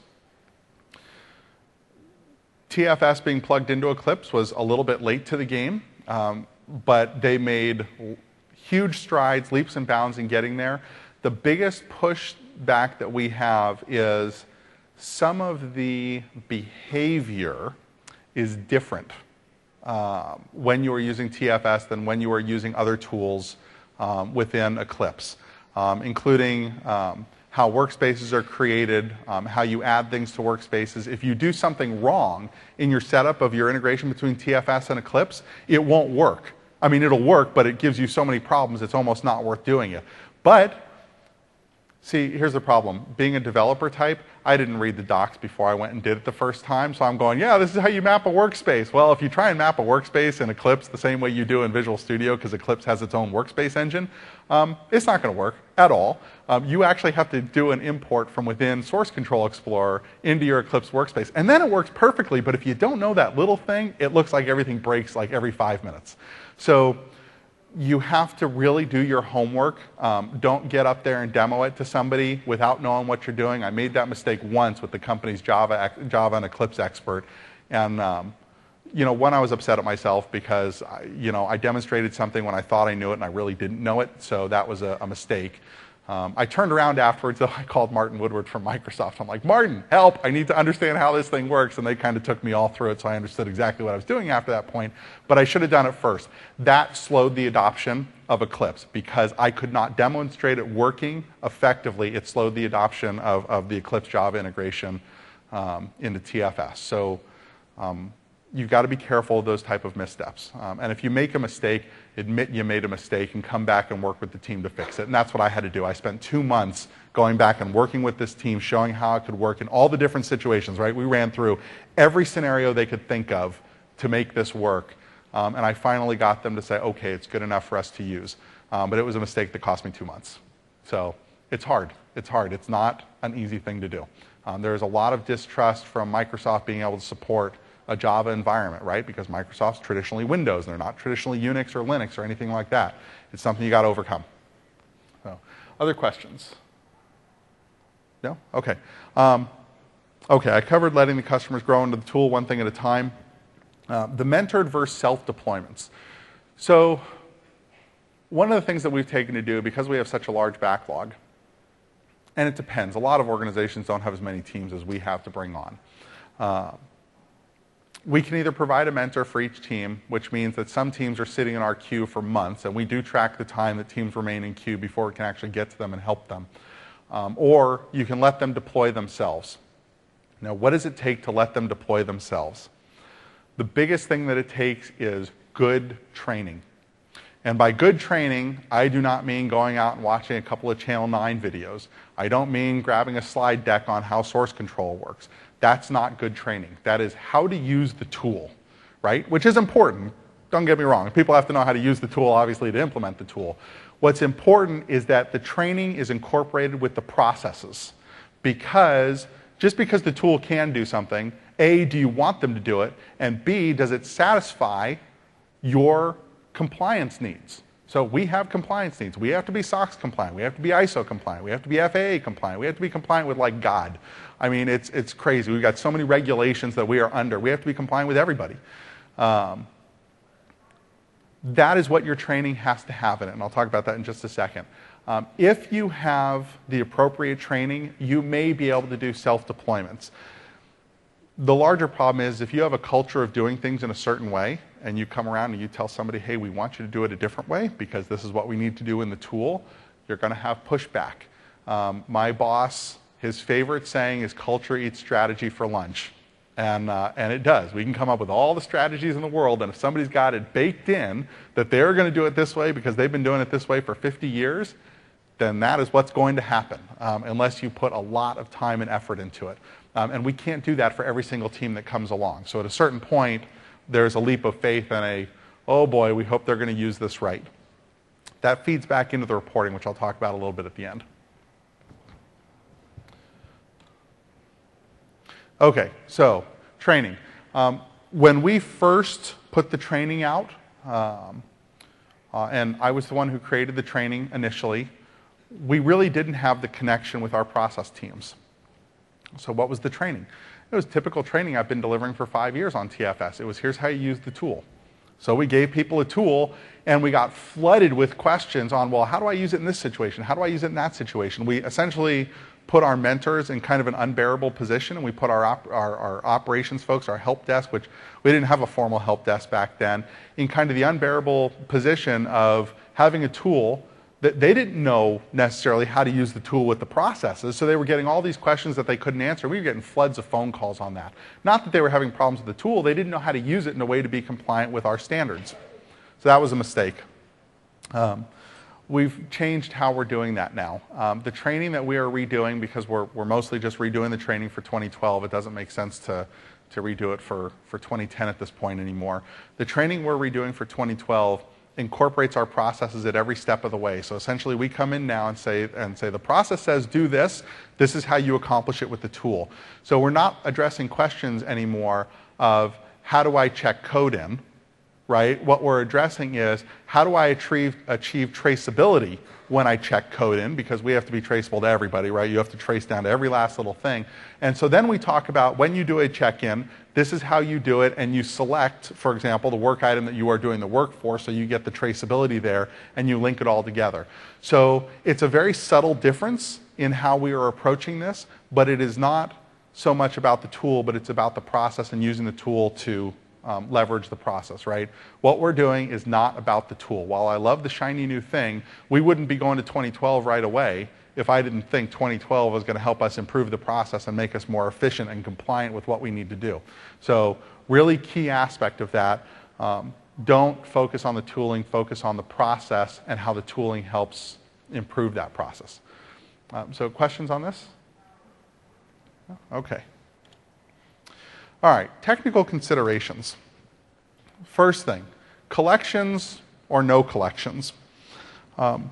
T F S being plugged into Eclipse was a little bit late to the game. Um, but they made huge strides, leaps and bounds in getting there. The biggest pushback that we have is some of the behavior is different uh, when you are using T F S than when you are using other tools um, within Eclipse, um, including um, how workspaces are created, um, how you add things to workspaces. If you do something wrong in your setup of your integration between T F S and Eclipse, it won't work. I mean, it'll work, but it gives you so many problems, it's almost not worth doing it. But see, here's the problem. Being a developer type, I didn't read the docs before I went and did it the first time, so I'm going, yeah, this is how you map a workspace. Well, if you try and map a workspace in Eclipse the same way you do in Visual Studio, because Eclipse has its own workspace engine, um, it's not going to work at all. Um, you actually have to do an import from within Source Control Explorer into your Eclipse workspace. And then it works perfectly, but if you don't know that little thing, it looks like everything breaks like every five minutes. So you have to really do your homework. Um, don't get up there and demo it to somebody without knowing what you're doing. I made that mistake once with the company's Java, Java and Eclipse expert. And um, you know, one, I was upset at myself because I, you know, I demonstrated something when I thought I knew it and I really didn't know it. So that was a, a mistake. Um, I turned around afterwards, though. I called Martin Woodward from Microsoft. I'm like, Martin, help. I need to understand how this thing works. And they kind of took me all through it, so I understood exactly what I was doing after that point. But I should have done it first. That slowed the adoption of Eclipse because I could not demonstrate it working effectively. It slowed the adoption of, of the Eclipse Java integration um, into T F S. So um, you've got to be careful of those type of missteps. Um, and if you make a mistake, admit you made a mistake and come back and work with the team to fix it. And that's what I had to do. I spent two months going back and working with this team, showing how it could work in all the different situations, right? We ran through every scenario they could think of to make this work. Um, and I finally got them to say, okay, it's good enough for us to use. Um, but it was a mistake that cost me two months. So it's hard. It's hard. It's not an easy thing to do. Um, there's a lot of distrust from Microsoft being able to support a Java environment, right? Because Microsoft's traditionally Windows, and they're not traditionally Unix or Linux or anything like that. It's something you got to overcome. So, other questions? No? Okay. Um, okay, I covered letting the customers grow into the tool one thing at a time. Uh, the mentored versus self-deployments. So, one of the things that we've taken to do, because we have such a large backlog, and it depends. A lot of organizations don't have as many teams as we have to bring on. Uh, We can either provide a mentor for each team, which means that some teams are sitting in our queue for months, and we do track the time that teams remain in queue before we can actually get to them and help them. Um, or you can let them deploy themselves. Now, what does it take to let them deploy themselves? The biggest thing that it takes is good training. And by good training, I do not mean going out and watching a couple of Channel nine videos. I don't mean grabbing a slide deck on how source control works. That's not good training. That is how to use the tool, right? Which is important. Don't get me wrong. People have to know how to use the tool, obviously, to implement the tool. What's important is that the training is incorporated with the processes. Because just because the tool can do something, A, do you want them to do it? And B, does it satisfy your compliance needs? So we have compliance needs. We have to be SOX compliant. We have to be I S O compliant. We have to be F A A compliant. We have to be compliant with, like, God. I mean, it's, it's crazy. We've got so many regulations that we are under. We have to be compliant with everybody. Um, that is what your training has to have in it, and I'll talk about that in just a second. Um, if you have the appropriate training, you may be able to do self-deployments. The larger problem is if you have a culture of doing things in a certain way, and you come around and you tell somebody, hey, we want you to do it a different way because this is what we need to do in the tool, you're going to have pushback. Um, my boss, his favorite saying is culture eats strategy for lunch. And, uh, and it does. We can come up with all the strategies in the world, and if somebody's got it baked in that they're going to do it this way because they've been doing it this way for fifty years, then that is what's going to happen, um, unless you put a lot of time and effort into it. Um, and we can't do that for every single team that comes along. So at a certain point, there's a leap of faith and a, oh boy, we hope they're going to use this right. That feeds back into the reporting, which I'll talk about a little bit at the end. Okay, so training. Um, when we first put the training out, um, uh, and I was the one who created the training initially, we really didn't have the connection with our process teams. So what was the training? It was typical training I've been delivering for five years on T F S. It was, here's how you use the tool. So we gave people a tool, and we got flooded with questions on, well, how do I use it in this situation? How do I use it in that situation? We essentially put our mentors in kind of an unbearable position, and we put our, op our, our operations folks, our help desk, which we didn't have a formal help desk back then, in kind of the unbearable position of having a tool that they didn't know necessarily how to use the tool with the processes, so they were getting all these questions that they couldn't answer. We were getting floods of phone calls on that. Not that they were having problems with the tool, they didn't know how to use it in a way to be compliant with our standards. So that was a mistake. Um, we've changed how we're doing that now. Um, the training that we are redoing, because we're, we're mostly just redoing the training for twenty twelve, it doesn't make sense to, to redo it for, for twenty ten at this point anymore. The training we're redoing for twenty twelve incorporates our processes at every step of the way. So essentially we come in now and say, and say the process says do this, this is how you accomplish it with the tool. So we're not addressing questions anymore of how do I check code in, right? What we're addressing is how do I achieve, achieve traceability when I check code in, because we have to be traceable to everybody, right? You have to trace down to every last little thing. And so then we talk about when you do a check-in, this is how you do it, and you select, for example, the work item that you are doing the work for, so you get the traceability there, and you link it all together. So it's a very subtle difference in how we are approaching this, but it is not so much about the tool, but it's about the process and using the tool to Um, leverage the process, right? What we're doing is not about the tool. While I love the shiny new thing, we wouldn't be going to twenty twelve right away if I didn't think twenty twelve was going to help us improve the process and make us more efficient and compliant with what we need to do. So really key aspect of that, um, don't focus on the tooling, focus on the process and how the tooling helps improve that process. Um, so questions on this? Okay. All right, technical considerations. First thing, collections or no collections. Um,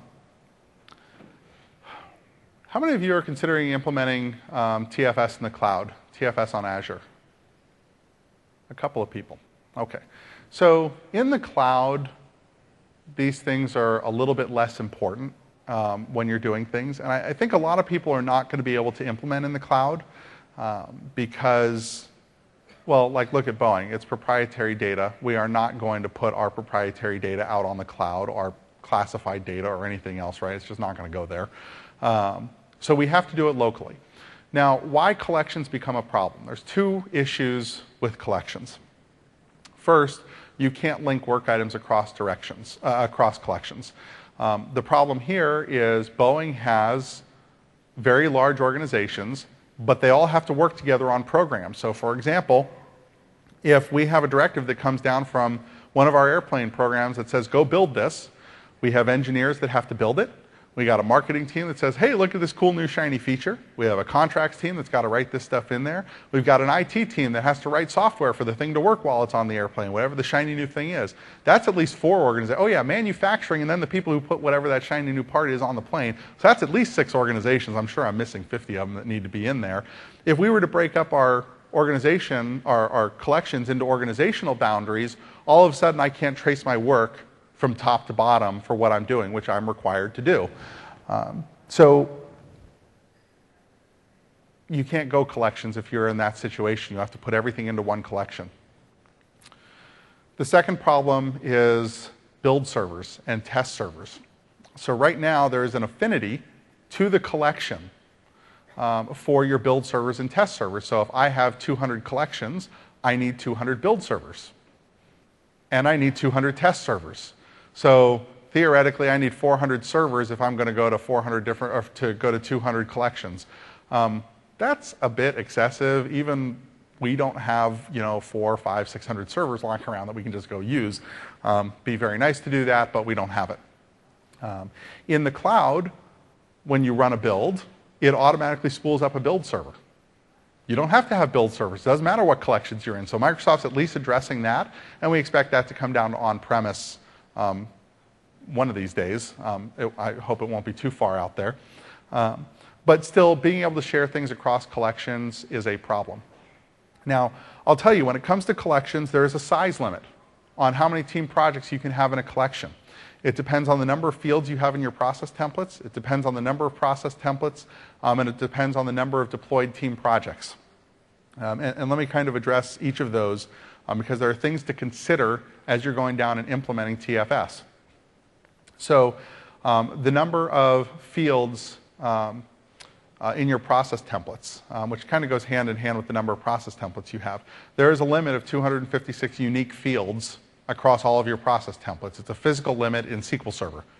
how many of you are considering implementing um, T F S in the cloud, T F S on Azure? A couple of people. Okay. So in the cloud, these things are a little bit less important um, when you're doing things. And I, I think a lot of people are not going to be able to implement in the cloud um, because well, like look at Boeing, it's proprietary data. We are not going to put our proprietary data out on the cloud, our classified data or anything else, right? It's just not going to go there. Um, so we have to do it locally. Now, why collections become a problem? There's two issues with collections. First, you can't link work items across directions, uh, across collections. Um, the problem here is Boeing has very large organizations, but they all have to work together on programs. So for example, if we have a directive that comes down from one of our airplane programs that says, go build this, we have engineers that have to build it. We got a marketing team that says, hey, look at this cool new shiny feature. We have a contracts team that's got to write this stuff in there. We've got an I T team that has to write software for the thing to work while it's on the airplane, whatever the shiny new thing is. That's at least four organizations. Oh yeah, manufacturing, and then the people who put whatever that shiny new part is on the plane. So that's at least six organizations. I'm sure I'm missing fifty of them that need to be in there. If we were to break up our organization, our, our collections into organizational boundaries, all of a sudden I can't trace my work from top to bottom for what I'm doing, which I'm required to do. Um, so you can't go collections if you're in that situation. You have to put everything into one collection. The second problem is build servers and test servers. So right now there is an affinity to the collection um, for your build servers and test servers. So if I have two hundred collections, I need two hundred build servers. And I need two hundred test servers. So theoretically, I need four hundred servers if I'm going to go to four hundred different, or to go to two hundred collections. Um, that's a bit excessive. Even we don't have, you know, four, five, six hundred servers lying around that we can just go use. Um, be very nice to do that, but we don't have it. Um, in the cloud, when you run a build, it automatically spools up a build server. You don't have to have build servers. It doesn't matter what collections you're in. So Microsoft's at least addressing that, and we expect that to come down to on-premise um, one of these days. Um, it, I hope it won't be too far out there. Um, but still, being able to share things across collections is a problem. Now, I'll tell you, when it comes to collections, there is a size limit on how many team projects you can have in a collection. It depends on the number of fields you have in your process templates. It depends on the number of process templates, um, and it depends on the number of deployed team projects. Um, and, and let me kind of address each of those um, because there are things to consider as you're going down and implementing T F S. So um, the number of fields um, uh, in your process templates, um, which kind of goes hand in hand with the number of process templates you have. There is a limit of two hundred fifty-six unique fields across all of your process templates. It's a physical limit in S Q L Server.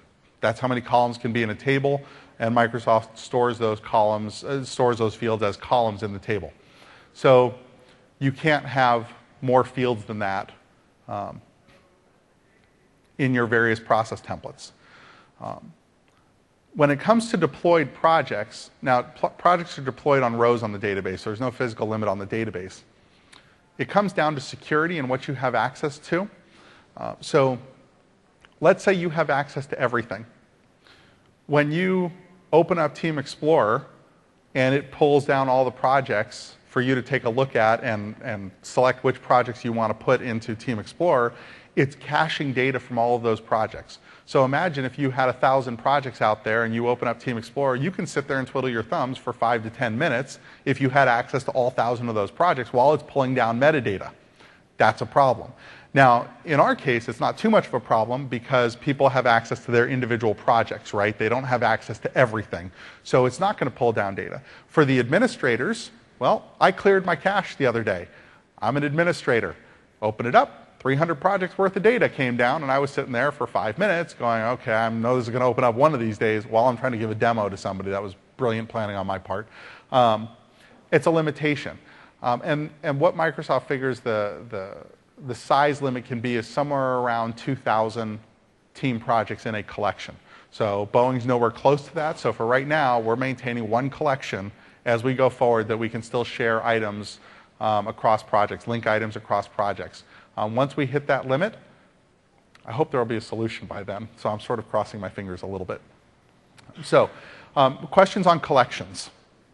That's how many columns can be in a table, and Microsoft stores those columns, uh, stores those fields as columns in the table. So you can't have more fields than that um, in your various process templates. Um, when it comes to deployed projects, now projects are deployed on rows on the database, so there's no physical limit on the database. It comes down to security and what you have access to. Uh, so let's say you have access to everything. When you open up Team Explorer and it pulls down all the projects for you to take a look at and, and select which projects you want to put into Team Explorer, it's caching data from all of those projects. So imagine if you had a thousand projects out there and you open up Team Explorer, you can sit there and twiddle your thumbs for five to ten minutes if you had access to all thousand of those projects while it's pulling down metadata. That's a problem. Now, in our case, it's not too much of a problem because people have access to their individual projects, right? They don't have access to everything. So it's not going to pull down data. For the administrators, well, I cleared my cache the other day. I'm an administrator. Open it up, three hundred projects worth of data came down, and I was sitting there for five minutes going, okay, I know this is going to open up one of these days while I'm trying to give a demo to somebody. That was brilliant planning on my part. Um, it's a limitation. Um, and, and what Microsoft figures the, the, the size limit can be is somewhere around two thousand team projects in a collection. So Boeing's nowhere close to that. So for right now, we're maintaining one collection as we go forward that we can still share items um, across projects, link items across projects. Um, once we hit that limit, I hope there will be a solution by then. So I'm sort of crossing my fingers a little bit. So um, questions on collections.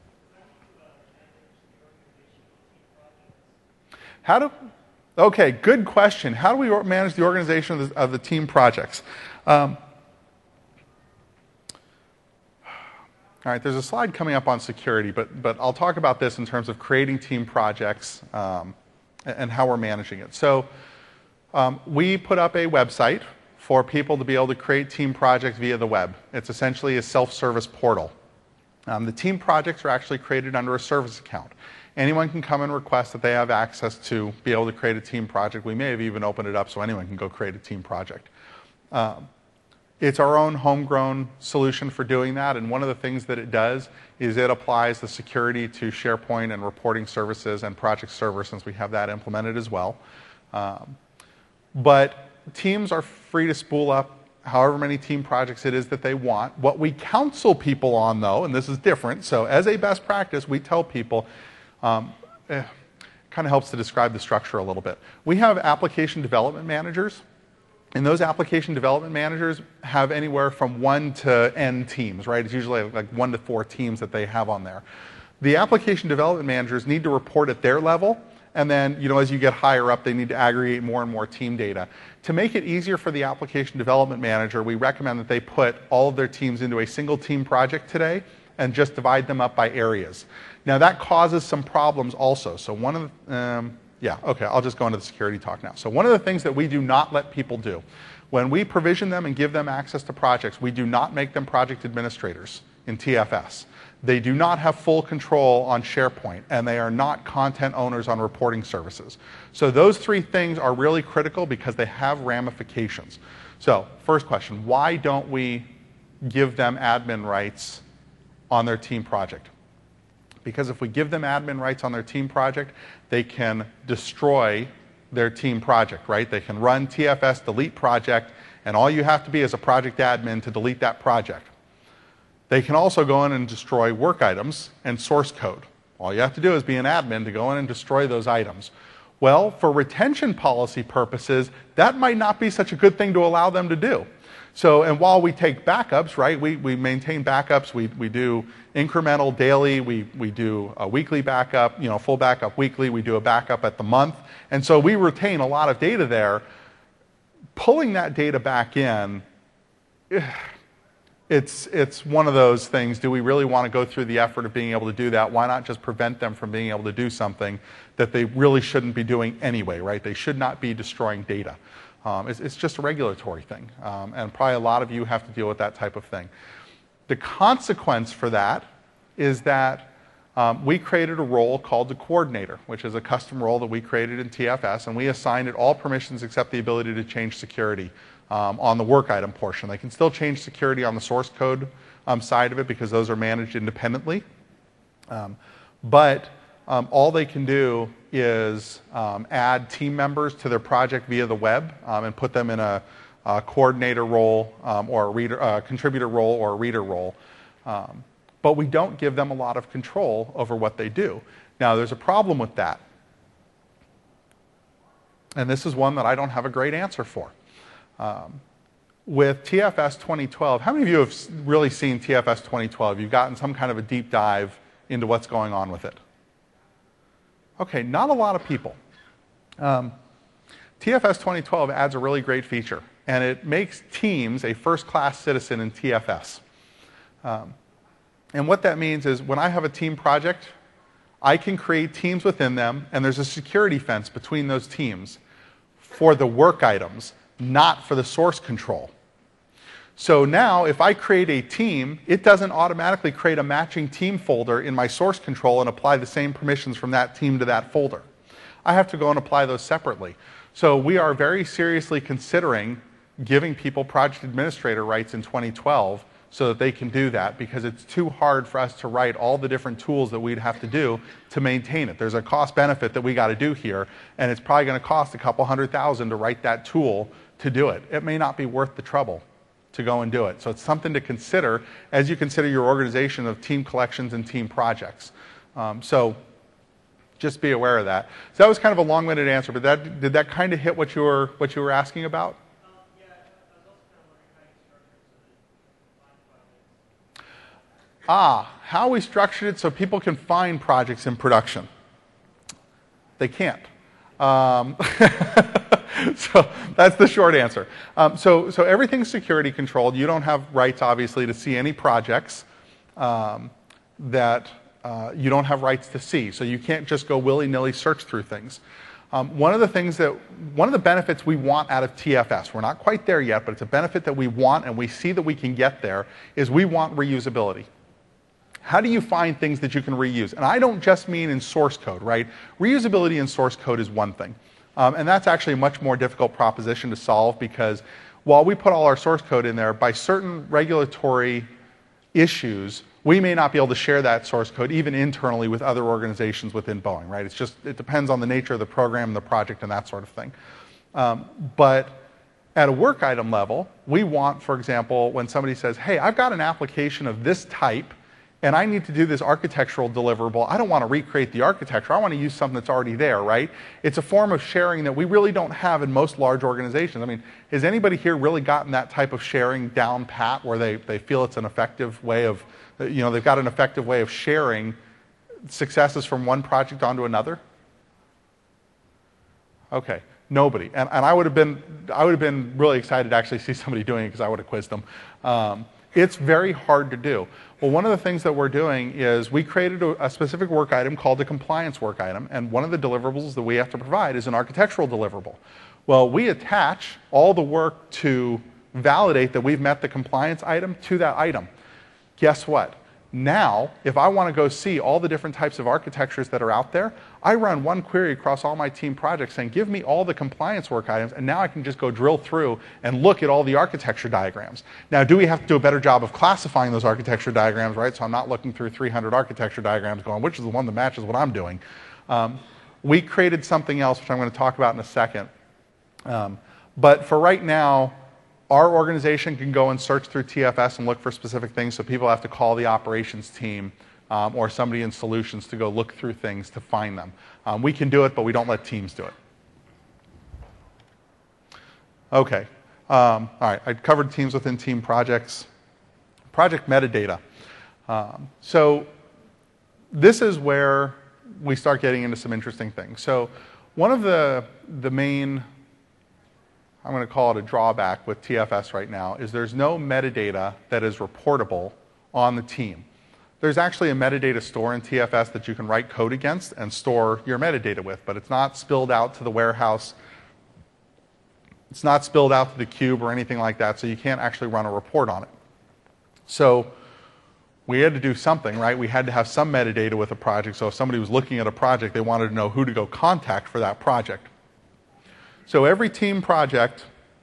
How do, okay, good question. How do we manage the organization of the, of the team projects? Um, all right, there's a slide coming up on security, but, but I'll talk about this in terms of creating team projects um, and how we're managing it. So um, we put up a website for people to be able to create team projects via the web. It's essentially a self-service portal. Um, the team projects are actually created under a service account. Anyone can come and request that they have access to be able to create a team project. We may have even opened it up so anyone can go create a team project. Um, it's our own homegrown solution for doing that, and one of the things that it does is it applies the security to SharePoint and reporting services and Project Server, since we have that implemented as well. Um, but teams are free to spool up however many team projects it is that they want. What we counsel people on, though, and this is different, so as a best practice, we tell people, Um, eh, kind of helps to describe the structure a little bit. We have application development managers, and those application development managers have anywhere from one to n teams, right? It's usually like one to four teams that they have on there. The application development managers need to report at their level, and then, you know, as you get higher up, they need to aggregate more and more team data. To make it easier for the application development manager, we recommend that they put all of their teams into a single team project today and just divide them up by areas. Now that causes some problems also. So one of the, um, yeah, okay, I'll just go into the security talk now. So one of the things that we do not let people do, when we provision them and give them access to projects, we do not make them project administrators in T F S. They do not have full control on SharePoint, and they are not content owners on reporting services. So those three things are really critical because they have ramifications. So first question, why don't we give them admin rights on their team project? Because if we give them admin rights on their team project, they can destroy their team project, right? They can run T F S delete project, and all you have to be is a project admin to delete that project. They can also go in and destroy work items and source code. All you have to do is be an admin to go in and destroy those items. Well, for retention policy purposes, that might not be such a good thing to allow them to do. So, and while we take backups, right, we, we maintain backups, we, we do incremental daily, we, we do a weekly backup, you know, full backup weekly, we do a backup at the month, and so we retain a lot of data there. Pulling that data back in, it's, it's one of those things, do we really want to go through the effort of being able to do that? Why not just prevent them from being able to do something that they really shouldn't be doing anyway, right? They should not be destroying data. Um, it's, it's just a regulatory thing, um, and probably a lot of you have to deal with that type of thing. The consequence for that is that um, we created a role called the coordinator, which is a custom role that we created in T F S, and we assigned it all permissions except the ability to change security um, on the work item portion. They can still change security on the source code um, side of it because those are managed independently. Um, but um, all they can do is um, add team members to their project via the web um, and put them in a, a coordinator role um, or a reader, uh, contributor role or a reader role. Um, but we don't give them a lot of control over what they do. Now, there's a problem with that. And this is one that I don't have a great answer for. Um, with T F S twenty twelve, how many of you have really seen T F S twenty twelve? You've gotten some kind of a deep dive into what's going on with it. Okay, not a lot of people. Um, T F S twenty twelve adds a really great feature, and it makes Teams a first-class citizen in T F S. Um, and what that means is when I have a team project, I can create teams within them, and there's a security fence between those teams for the work items, not for the source control. So now, if I create a team, it doesn't automatically create a matching team folder in my source control and apply the same permissions from that team to that folder. I have to go and apply those separately. So we are very seriously considering giving people project administrator rights in twenty twelve so that they can do that, because it's too hard for us to write all the different tools that we'd have to do to maintain it. There's a cost benefit that we got to do here, and it's probably going to cost a couple hundred thousand to write that tool to do it. It may not be worth the trouble to go and do it. So it's something to consider as you consider your organization of team collections and team projects. Um, so just be aware of that. So that was kind of a long-winded answer, but that, did that kind of hit what you were, what you were asking about? Ah, how we structured it so people can find projects in production. They can't. Um, so that's the short answer. Um, so, so everything's security controlled. You don't have rights, obviously, to see any projects um, that uh, you don't have rights to see. So you can't just go willy-nilly search through things. Um, one of the things that, one of the benefits we want out of T F S, we're not quite there yet, but it's a benefit that we want and we see that we can get there, is we want reusability. How do you find things that you can reuse? And I don't just mean in source code, right? Reusability in source code is one thing. Um, and that's actually a much more difficult proposition to solve, because while we put all our source code in there, by certain regulatory issues, we may not be able to share that source code even internally with other organizations within Boeing, right? It's just, it depends on the nature of the program and the project and that sort of thing. Um, but at a work item level, we want, for example, when somebody says, hey, I've got an application of this type, and I need to do this architectural deliverable. I don't want to recreate the architecture. I want to use something that's already there, right? It's a form of sharing that we really don't have in most large organizations. I mean, has anybody here really gotten that type of sharing down pat where they, they feel it's an effective way of, you know, they've got an effective way of sharing successes from one project onto another? Okay, nobody. And, and I would have been, I would have been really excited to actually see somebody doing it, because I would have quizzed them. Um, It's very hard to do. Well, one of the things that we're doing is we created a, a specific work item called the compliance work item, and one of the deliverables that we have to provide is an architectural deliverable. Well, we attach all the work to validate that we've met the compliance item to that item. Guess what? Now, if I want to go see all the different types of architectures that are out there, I run one query across all my team projects saying, give me all the compliance work items, and now I can just go drill through and look at all the architecture diagrams. Now, do we have to do a better job of classifying those architecture diagrams, right? So I'm not looking through three hundred architecture diagrams going, which is the one that matches what I'm doing? Um, we created something else, which I'm going to talk about in a second. Um, but for right now, our organization can go and search through T F S and look for specific things, so people have to call the operations team um, or somebody in solutions to go look through things to find them. Um, we can do it, but we don't let teams do it. Okay. Um, all right. I covered teams within team projects. Project metadata. Um, so this is where we start getting into some interesting things. So one of the, the main, I'm going to call it a drawback with T F S right now, is there's no metadata that is reportable on the team. There's actually a metadata store in T F S that you can write code against and store your metadata with, but it's not spilled out to the warehouse. It's not spilled out to the cube or anything like that, so you can't actually run a report on it. So we had to do something, right? We had to have some metadata with a project, so if somebody was looking at a project, they wanted to know who to go contact for that project. So every team project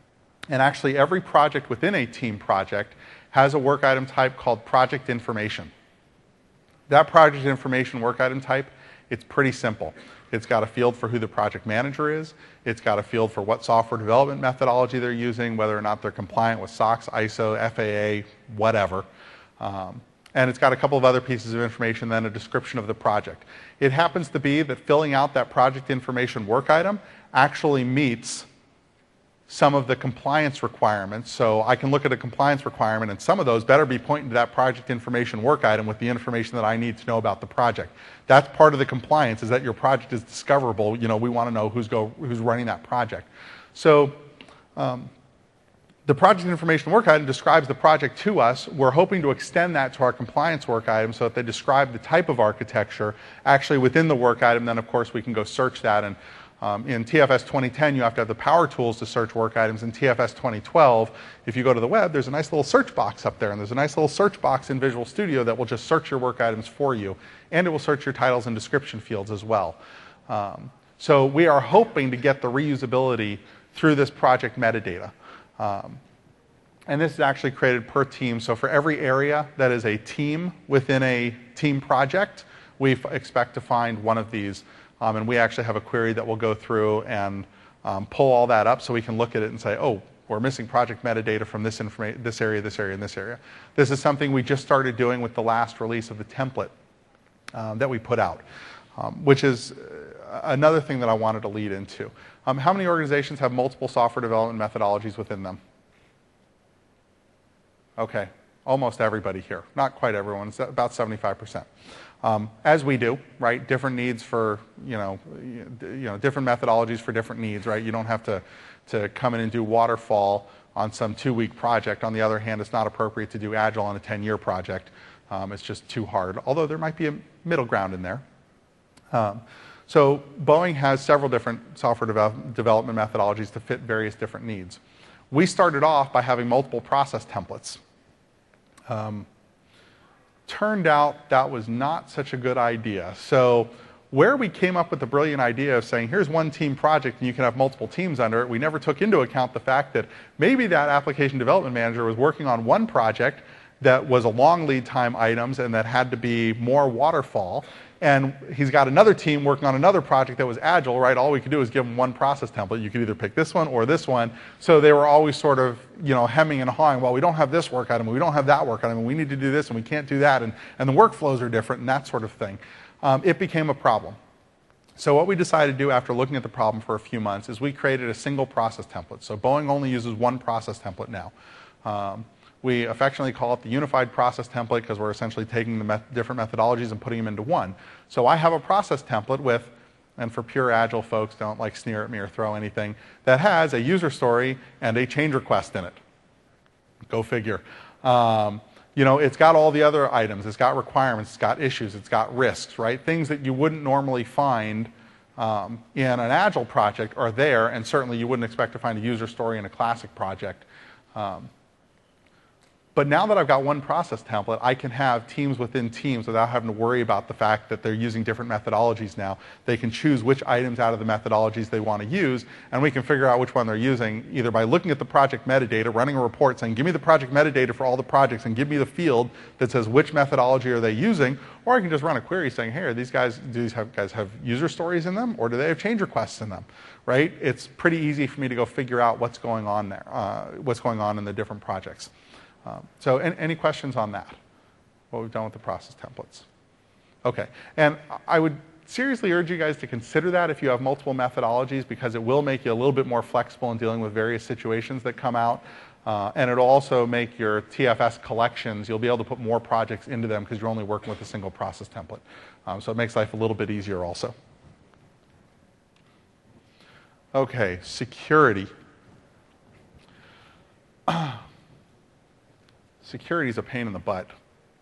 And actually, every project within a team project has a work item type called project information. That project information work item type, it's pretty simple. It's got a field for who the project manager is. It's got a field for what software development methodology they're using, whether or not they're compliant with SOX, I S O, F A A, whatever. Um, and it's got a couple of other pieces of information, then a description of the project. It happens to be that filling out that project information work item actually meets some of the compliance requirements. So I can look at a compliance requirement, and some of those better be pointing to that project information work item with the information that I need to know about the project. That's part of the compliance, is that your project is discoverable. You know, we want to know who's, go, who's running that project. So um, the project information work item describes the project to us. We're hoping to extend that to our compliance work item so that they describe the type of architecture actually within the work item. Then, of course, we can go search that. And Um, in T F S twenty ten, you have to have the power tools to search work items. In T F S twenty twelve, if you go to the web, there's a nice little search box up there, and there's a nice little search box in Visual Studio that will just search your work items for you, and it will search your titles and description fields as well. Um, so we are hoping to get the reusability through this project metadata. Um, and this is actually created per team. So for every area that is a team within a team project, we f- expect to find one of these. Um, and we actually have a query that will go through and um, pull all that up so we can look at it and say, oh, we're missing project metadata from this, informa- this area, this area, and this area. This is something we just started doing with the last release of the template um, that we put out, um, which is another thing that I wanted to lead into. Um, how many organizations have multiple software development methodologies within them? Okay, almost everybody here. Not quite everyone, it's about seventy-five percent. Um, as we do, right? Different needs for, you know, you know, different methodologies for different needs, right? You don't have to, to come in and do waterfall on some two-week project. On the other hand, it's not appropriate to do Agile on a ten-year project. Um, it's just too hard, although there might be a middle ground in there. Um, so Boeing has several different software develop, development methodologies to fit various different needs. We started off by having multiple process templates. Um, Turned out that was not such a good idea. So where we came up with the brilliant idea of saying, here's one team project and you can have multiple teams under it, we never took into account the fact that maybe that application development manager was working on one project that was a long lead time items and that had to be more waterfall. And he's got another team working on another project that was Agile, right? All we could do is give him one process template. You could either pick this one or this one. So they were always sort of, you know, hemming and hawing. Well, we don't have this work item, we don't have that work item, and we need to do this, and we can't do that, and, and the workflows are different, and that sort of thing. Um, it became a problem. So what we decided to do after looking at the problem for a few months is we created a single process template. So Boeing only uses one process template now. Um, We affectionately call it the unified process template because we're essentially taking the met- different methodologies and putting them into one. So I have a process template with, and for pure Agile folks, don't like sneer at me or throw anything, that has a user story and a change request in it. Go figure. Um, you know, it's got all the other items. It's got requirements. It's got issues. It's got risks, right? Things that you wouldn't normally find um, in an Agile project are there, and certainly you wouldn't expect to find a user story in a classic project. Um, But now that I've got one process template, I can have teams within teams without having to worry about the fact that they're using different methodologies now. They can choose which items out of the methodologies they want to use, and we can figure out which one they're using either by looking at the project metadata, running a report saying, give me the project metadata for all the projects and give me the field that says which methodology are they using, or I can just run a query saying, hey, are these guys, do these have, guys have user stories in them, or do they have change requests in them, right? It's pretty easy for me to go figure out what's going on there, uh, what's going on in the different projects. Um, so any, any questions on that? What we've done with the process templates? Okay, and I would seriously urge you guys to consider that if you have multiple methodologies, because it will make you a little bit more flexible in dealing with various situations that come out. Uh, and it'll also make your T F S collections, you'll be able to put more projects into them because you're only working with a single process template. Um, so it makes life a little bit easier also. Okay, security. Security is a pain in the butt.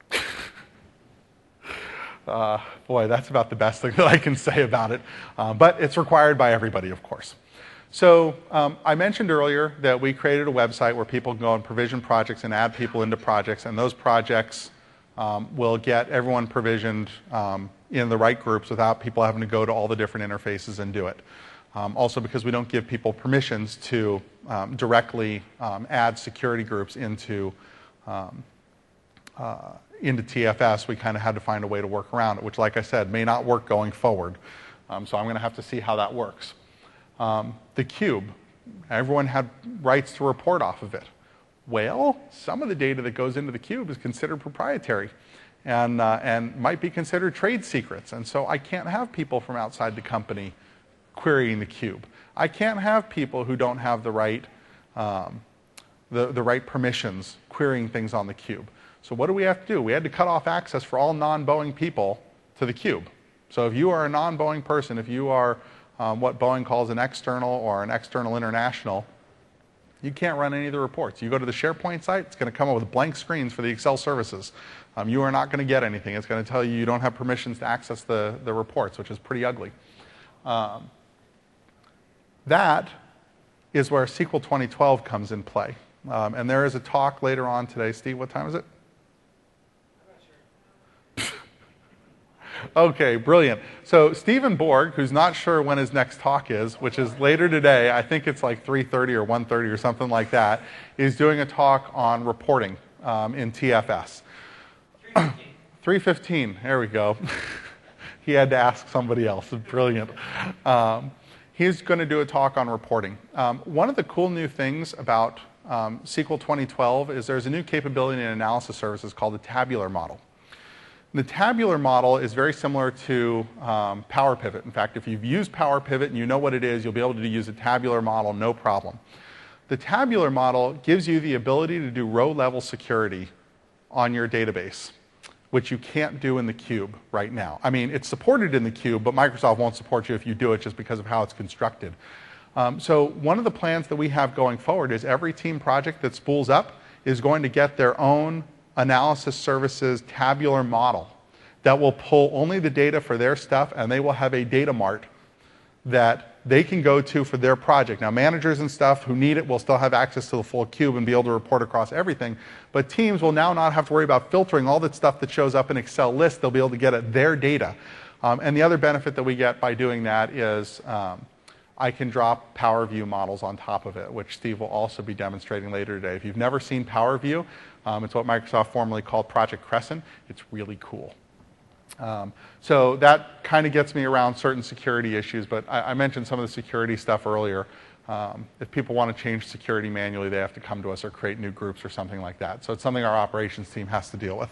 uh, boy, that's about the best thing that I can say about it. Um, but it's required by everybody, of course. So um, I mentioned earlier that we created a website where people can go and provision projects and add people into projects, and those projects um, will get everyone provisioned um, in the right groups without people having to go to all the different interfaces and do it. Um, also because we don't give people permissions to um, directly um, add security groups into, um, uh, into T F S, we kind of had to find a way to work around it, which, like I said, may not work going forward. Um, so I'm going to have to see how that works. Um, the cube, everyone had rights to report off of it. Well, some of the data that goes into the cube is considered proprietary and, uh, and might be considered trade secrets. And so I can't have people from outside the company querying the cube. I can't have people who don't have the right, um, the, the right permissions querying things on the cube. So what do we have to do? We had to cut off access for all non-Boeing people to the cube. So if you are a non-Boeing person, if you are um, what Boeing calls an external or an external international, you can't run any of the reports. You go to the SharePoint site, it's going to come up with blank screens for the Excel services. Um, you are not going to get anything. It's going to tell you you don't have permissions to access the, the reports, which is pretty ugly. Um, that is where S Q L twenty twelve comes in play. Um, and there is a talk later on today. Steve, what time is it? Okay, brilliant. So Stephen Borg, who's not sure when his next talk is, which is later today, I think it's like three thirty or one thirty or something like that, is doing a talk on reporting um, in T F S. three fifteen, there we go. He had to ask somebody else. Brilliant. Um, he's going to do a talk on reporting. Um, one of the cool new things about um, S Q L twenty twelve is there's a new capability in analysis services called the tabular model. The tabular model is very similar to um, PowerPivot. In fact, if you've used PowerPivot and you know what it is, you'll be able to use a tabular model, no problem. The tabular model gives you the ability to do row-level security on your database, which you can't do in the cube right now. I mean, it's supported in the cube, but Microsoft won't support you if you do it just because of how it's constructed. Um, so one of the plans that we have going forward is every team project that spools up is going to get their own analysis services tabular model that will pull only the data for their stuff, and they will have a data mart that they can go to for their project. Now, managers and stuff who need it will still have access to the full cube and be able to report across everything, but teams will now not have to worry about filtering all that stuff that shows up in Excel lists. They'll be able to get at their data. Um, and the other benefit that we get by doing that is um, I can drop Power View models on top of it, which Steve will also be demonstrating later today. If you've never seen Power View, um, it's what Microsoft formerly called Project Crescent. It's really cool. Um, so that kind of gets me around certain security issues, but I, I mentioned some of the security stuff earlier. Um, if people want to change security manually, they have to come to us or create new groups or something like that. So it's something our operations team has to deal with.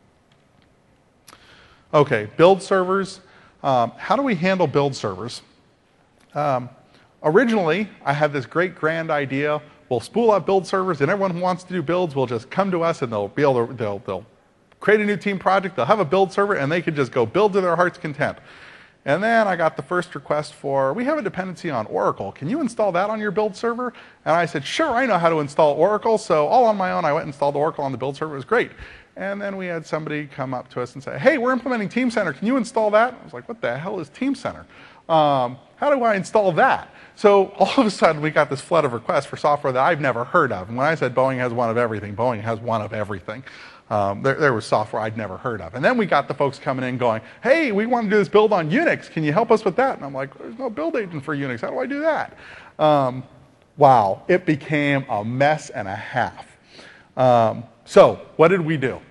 Okay, build servers. Um, how do we handle build servers? Um, originally, I had this great grand idea. We'll spool up build servers, and everyone who wants to do builds will just come to us, and they'll be able to, they'll, they'll create a new team project, they'll have a build server, and they can just go build to their heart's content. And then I got the first request for, we have a dependency on Oracle. Can you install that on your build server? And I said, sure, I know how to install Oracle. So all on my own, I went and installed Oracle on the build server. It was great. And then we had somebody come up to us and say, hey, we're implementing Team Center. Can you install that? I was like, what the hell is Team Center? Um, how do I install that? So all of a sudden, we got this flood of requests for software that I've never heard of. And when I said Boeing has one of everything, Boeing has one of everything. Um, there, there was software I'd never heard of. And then we got the folks coming in going, hey, we want to do this build on Unix. Can you help us with that? And I'm like, there's no build agent for Unix. How do I do that? Um, wow, it became a mess and a half. Um, so what did we do?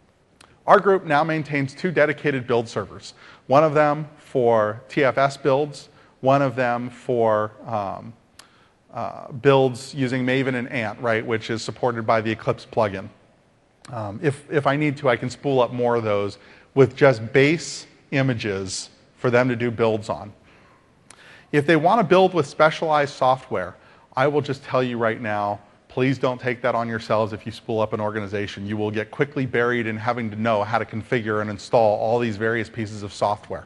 Our group now maintains two dedicated build servers. One of them for T F S builds, one of them for um, uh, builds using Maven and Ant, right, which is supported by the Eclipse plugin. Um, if, if I need to, I can spool up more of those with just base images for them to do builds on. If they want to build with specialized software, I will just tell you right now, please don't take that on yourselves if you spool up an organization. You will get quickly buried in having to know how to configure and install all these various pieces of software.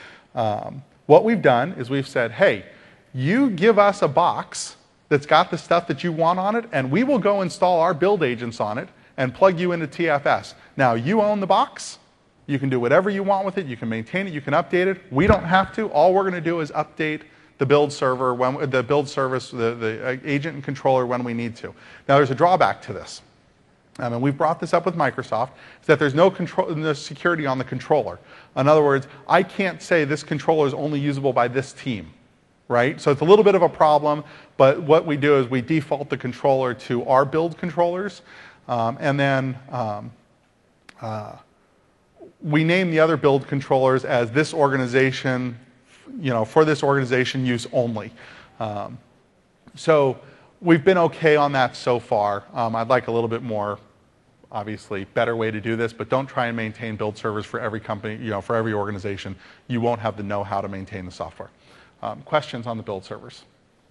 Um, what we've done is we've said, hey, you give us a box that's got the stuff that you want on it, and we will go install our build agents on it and plug you into T F S. Now, you own the box. You can do whatever you want with it. You can maintain it. You can update it. We don't have to. All we're going to do is update the build server, when, the build service, the, the agent and controller when we need to. Now, there's a drawback to this. Um, and we've brought this up with Microsoft, is that there's no, control, no security on the controller. In other words, I can't say this controller is only usable by this team. right? So it's a little bit of a problem, but what we do is we default the controller to our build controllers, um, and then um, uh, we name the other build controllers as this organization, you know, for this organization use only. Um, so we've been okay on that so far. Um, I'd like a little bit more, obviously, better way to do this, but don't try and maintain build servers for every company, you know, for every organization. You won't have the know-how to maintain the software. Um, questions on the build servers?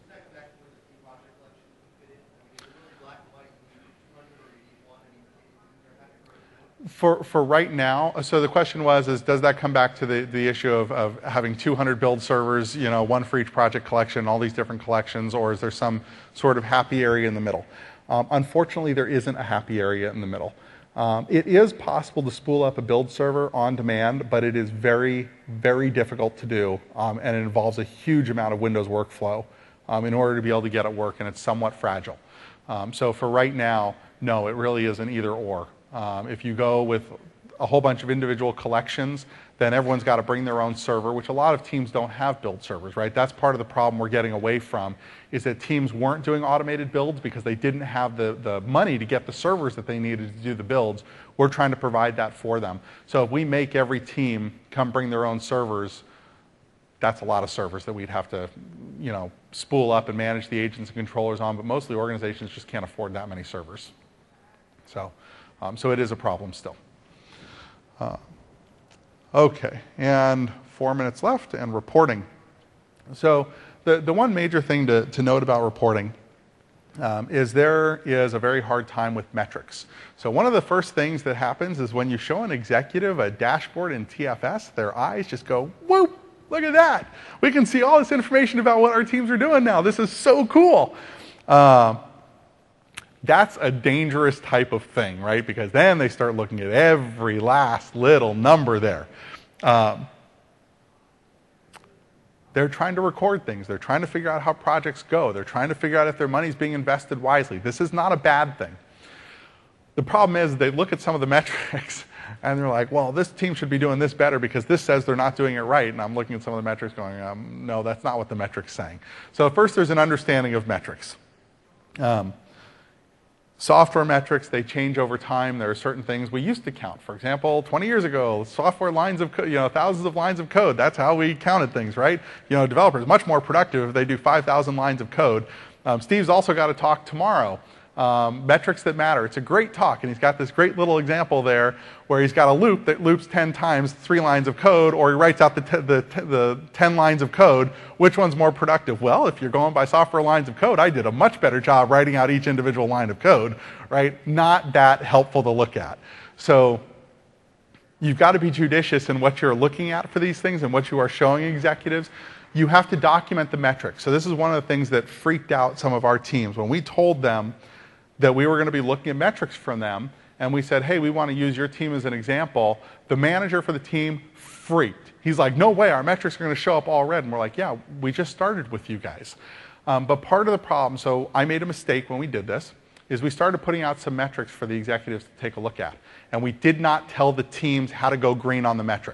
For, for right now, so the question was, is does that come back to the, the issue of, of having two hundred build servers, you know, one for each project collection, all these different collections, or is there some sort of happy area in the middle? Um, unfortunately, there isn't a happy area in the middle. Um, it is possible to spool up a build server on demand, but it is very, very difficult to do, um, and it involves a huge amount of Windows workflow um, in order to be able to get it work, and it's somewhat fragile. Um, so for right now, no, it really is an either or. Um, if you go with a whole bunch of individual collections, then everyone's got to bring their own server, which a lot of teams don't have build servers, right? That's part of the problem we're getting away from, is that teams weren't doing automated builds because they didn't have the, the money to get the servers that they needed to do the builds. We're trying to provide that for them. So if we make every team come bring their own servers, that's a lot of servers that we'd have to, you know, spool up and manage the agents and controllers on, but mostly organizations just can't afford that many servers. So, um, so it is a problem still. Uh, okay, and four minutes left, and reporting. So the, the one major thing to, to note about reporting um, is there is a very hard time with metrics. So one of the first things that happens is when you show an executive a dashboard in T F S, their eyes just go, whoop, look at that. We can see all this information about what our teams are doing now. This is so cool. Uh, That's a dangerous type of thing, right? Because then they start looking at every last little number there. Um, they're trying to record things. They're trying to figure out how projects go. They're trying to figure out if their money's being invested wisely. This is not a bad thing. The problem is they look at some of the metrics and they're like, well, this team should be doing this better because this says they're not doing it right. And I'm looking at some of the metrics going, um, no, that's not what the metric's saying. So first there's an understanding of metrics. Um, Software metrics, they change over time. There are certain things we used to count. For example, twenty years ago, software lines of code, you know, thousands of lines of code. That's how we counted things, right? You know, developers, much more productive if they do five thousand lines of code. Um, Steve's also got a talk tomorrow, um, metrics that matter. It's a great talk, and he's got this great little example there where he's got a loop that loops ten times three lines of code, or he writes out the, the, the ten lines of code. Which one's more productive? Well, if you're going by software lines of code, I did a much better job writing out each individual line of code, right? Not that helpful to look at. So you've got to be judicious in what you're looking at for these things and what you are showing executives. You have to document the metrics. So this is one of the things that freaked out some of our teams. When we told them that we were going to be looking at metrics from them, and we said, hey, we want to use your team as an example, the manager for the team freaked. He's like, no way, our metrics are going to show up all red. And we're like, yeah, we just started with you guys. Um, but part of the problem, so I made a mistake when we did this, is we started putting out some metrics for the executives to take a look at. And we did not tell the teams how to go green on the metric.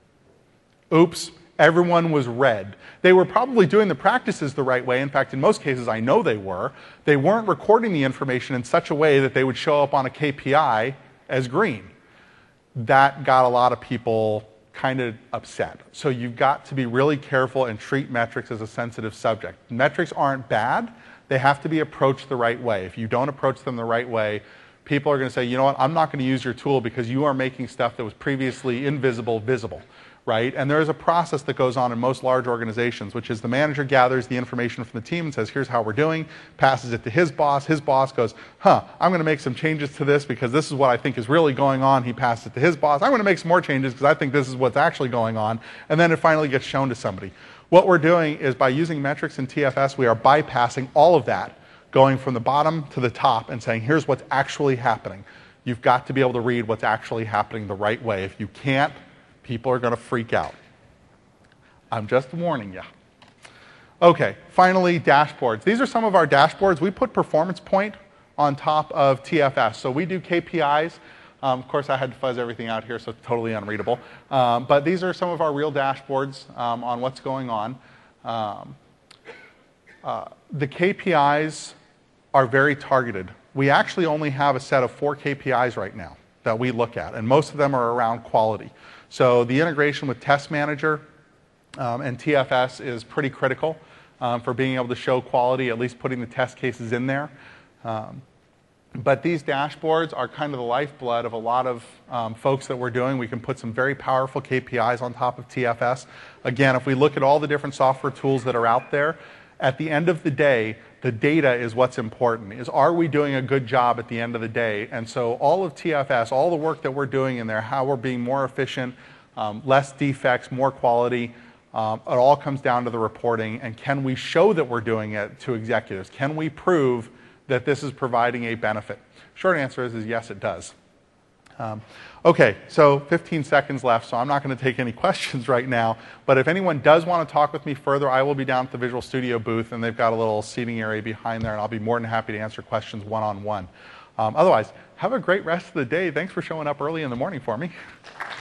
Oops, everyone was red. They were probably doing the practices the right way. In fact, in most cases, I know they were. They weren't recording the information in such a way that they would show up on a K P I as green. That got a lot of people kind of upset. So you've got to be really careful and treat metrics as a sensitive subject. Metrics aren't bad. They have to be approached the right way. If you don't approach them the right way, people are going to say, you know what, I'm not going to use your tool because you are making stuff that was previously invisible visible, right? And there is a process that goes on in most large organizations, which is the manager gathers the information from the team and says, here's how we're doing, passes it to his boss. His boss goes, huh, I'm going to make some changes to this because this is what I think is really going on. He passes it to his boss. I'm going to make some more changes because I think this is what's actually going on. And then it finally gets shown to somebody. What we're doing is by using metrics in T F S, we are bypassing all of that, going from the bottom to the top and saying, here's what's actually happening. You've got to be able to read what's actually happening the right way. If you can't, people are going to freak out. I'm just warning you. Okay, finally, dashboards. These are some of our dashboards. We put Performance Point on top of T F S. So we do K P Is. Um, of course, I had to fuzz everything out here, so it's totally unreadable. Um, but these are some of our real dashboards um, on what's going on. Um, Uh, the K P Is are very targeted. We actually only have a set of four K P Is right now that we look at, and most of them are around quality. So the integration with Test Manager um, and T F S is pretty critical um, for being able to show quality, at least putting the test cases in there. Um, But these dashboards are kind of the lifeblood of a lot of um, folks that we're doing. We can put some very powerful K P Is on top of T F S. Again, if we look at all the different software tools that are out there, at the end of the day, the data is what's important. Is are we doing a good job at the end of the day? And so all of T F S, all the work that we're doing in there, how we're being more efficient, um, less defects, more quality, um, it all comes down to the reporting. And can we show that we're doing it to executives? Can we prove that this is providing a benefit? Short answer is, is yes, it does. Um, okay, so fifteen seconds left, so I'm not going to take any questions right now. But if anyone does want to talk with me further, I will be down at the Visual Studio booth, and they've got a little seating area behind there, and I'll be more than happy to answer questions one-on-one. Um, otherwise, have a great rest of the day. Thanks for showing up early in the morning for me.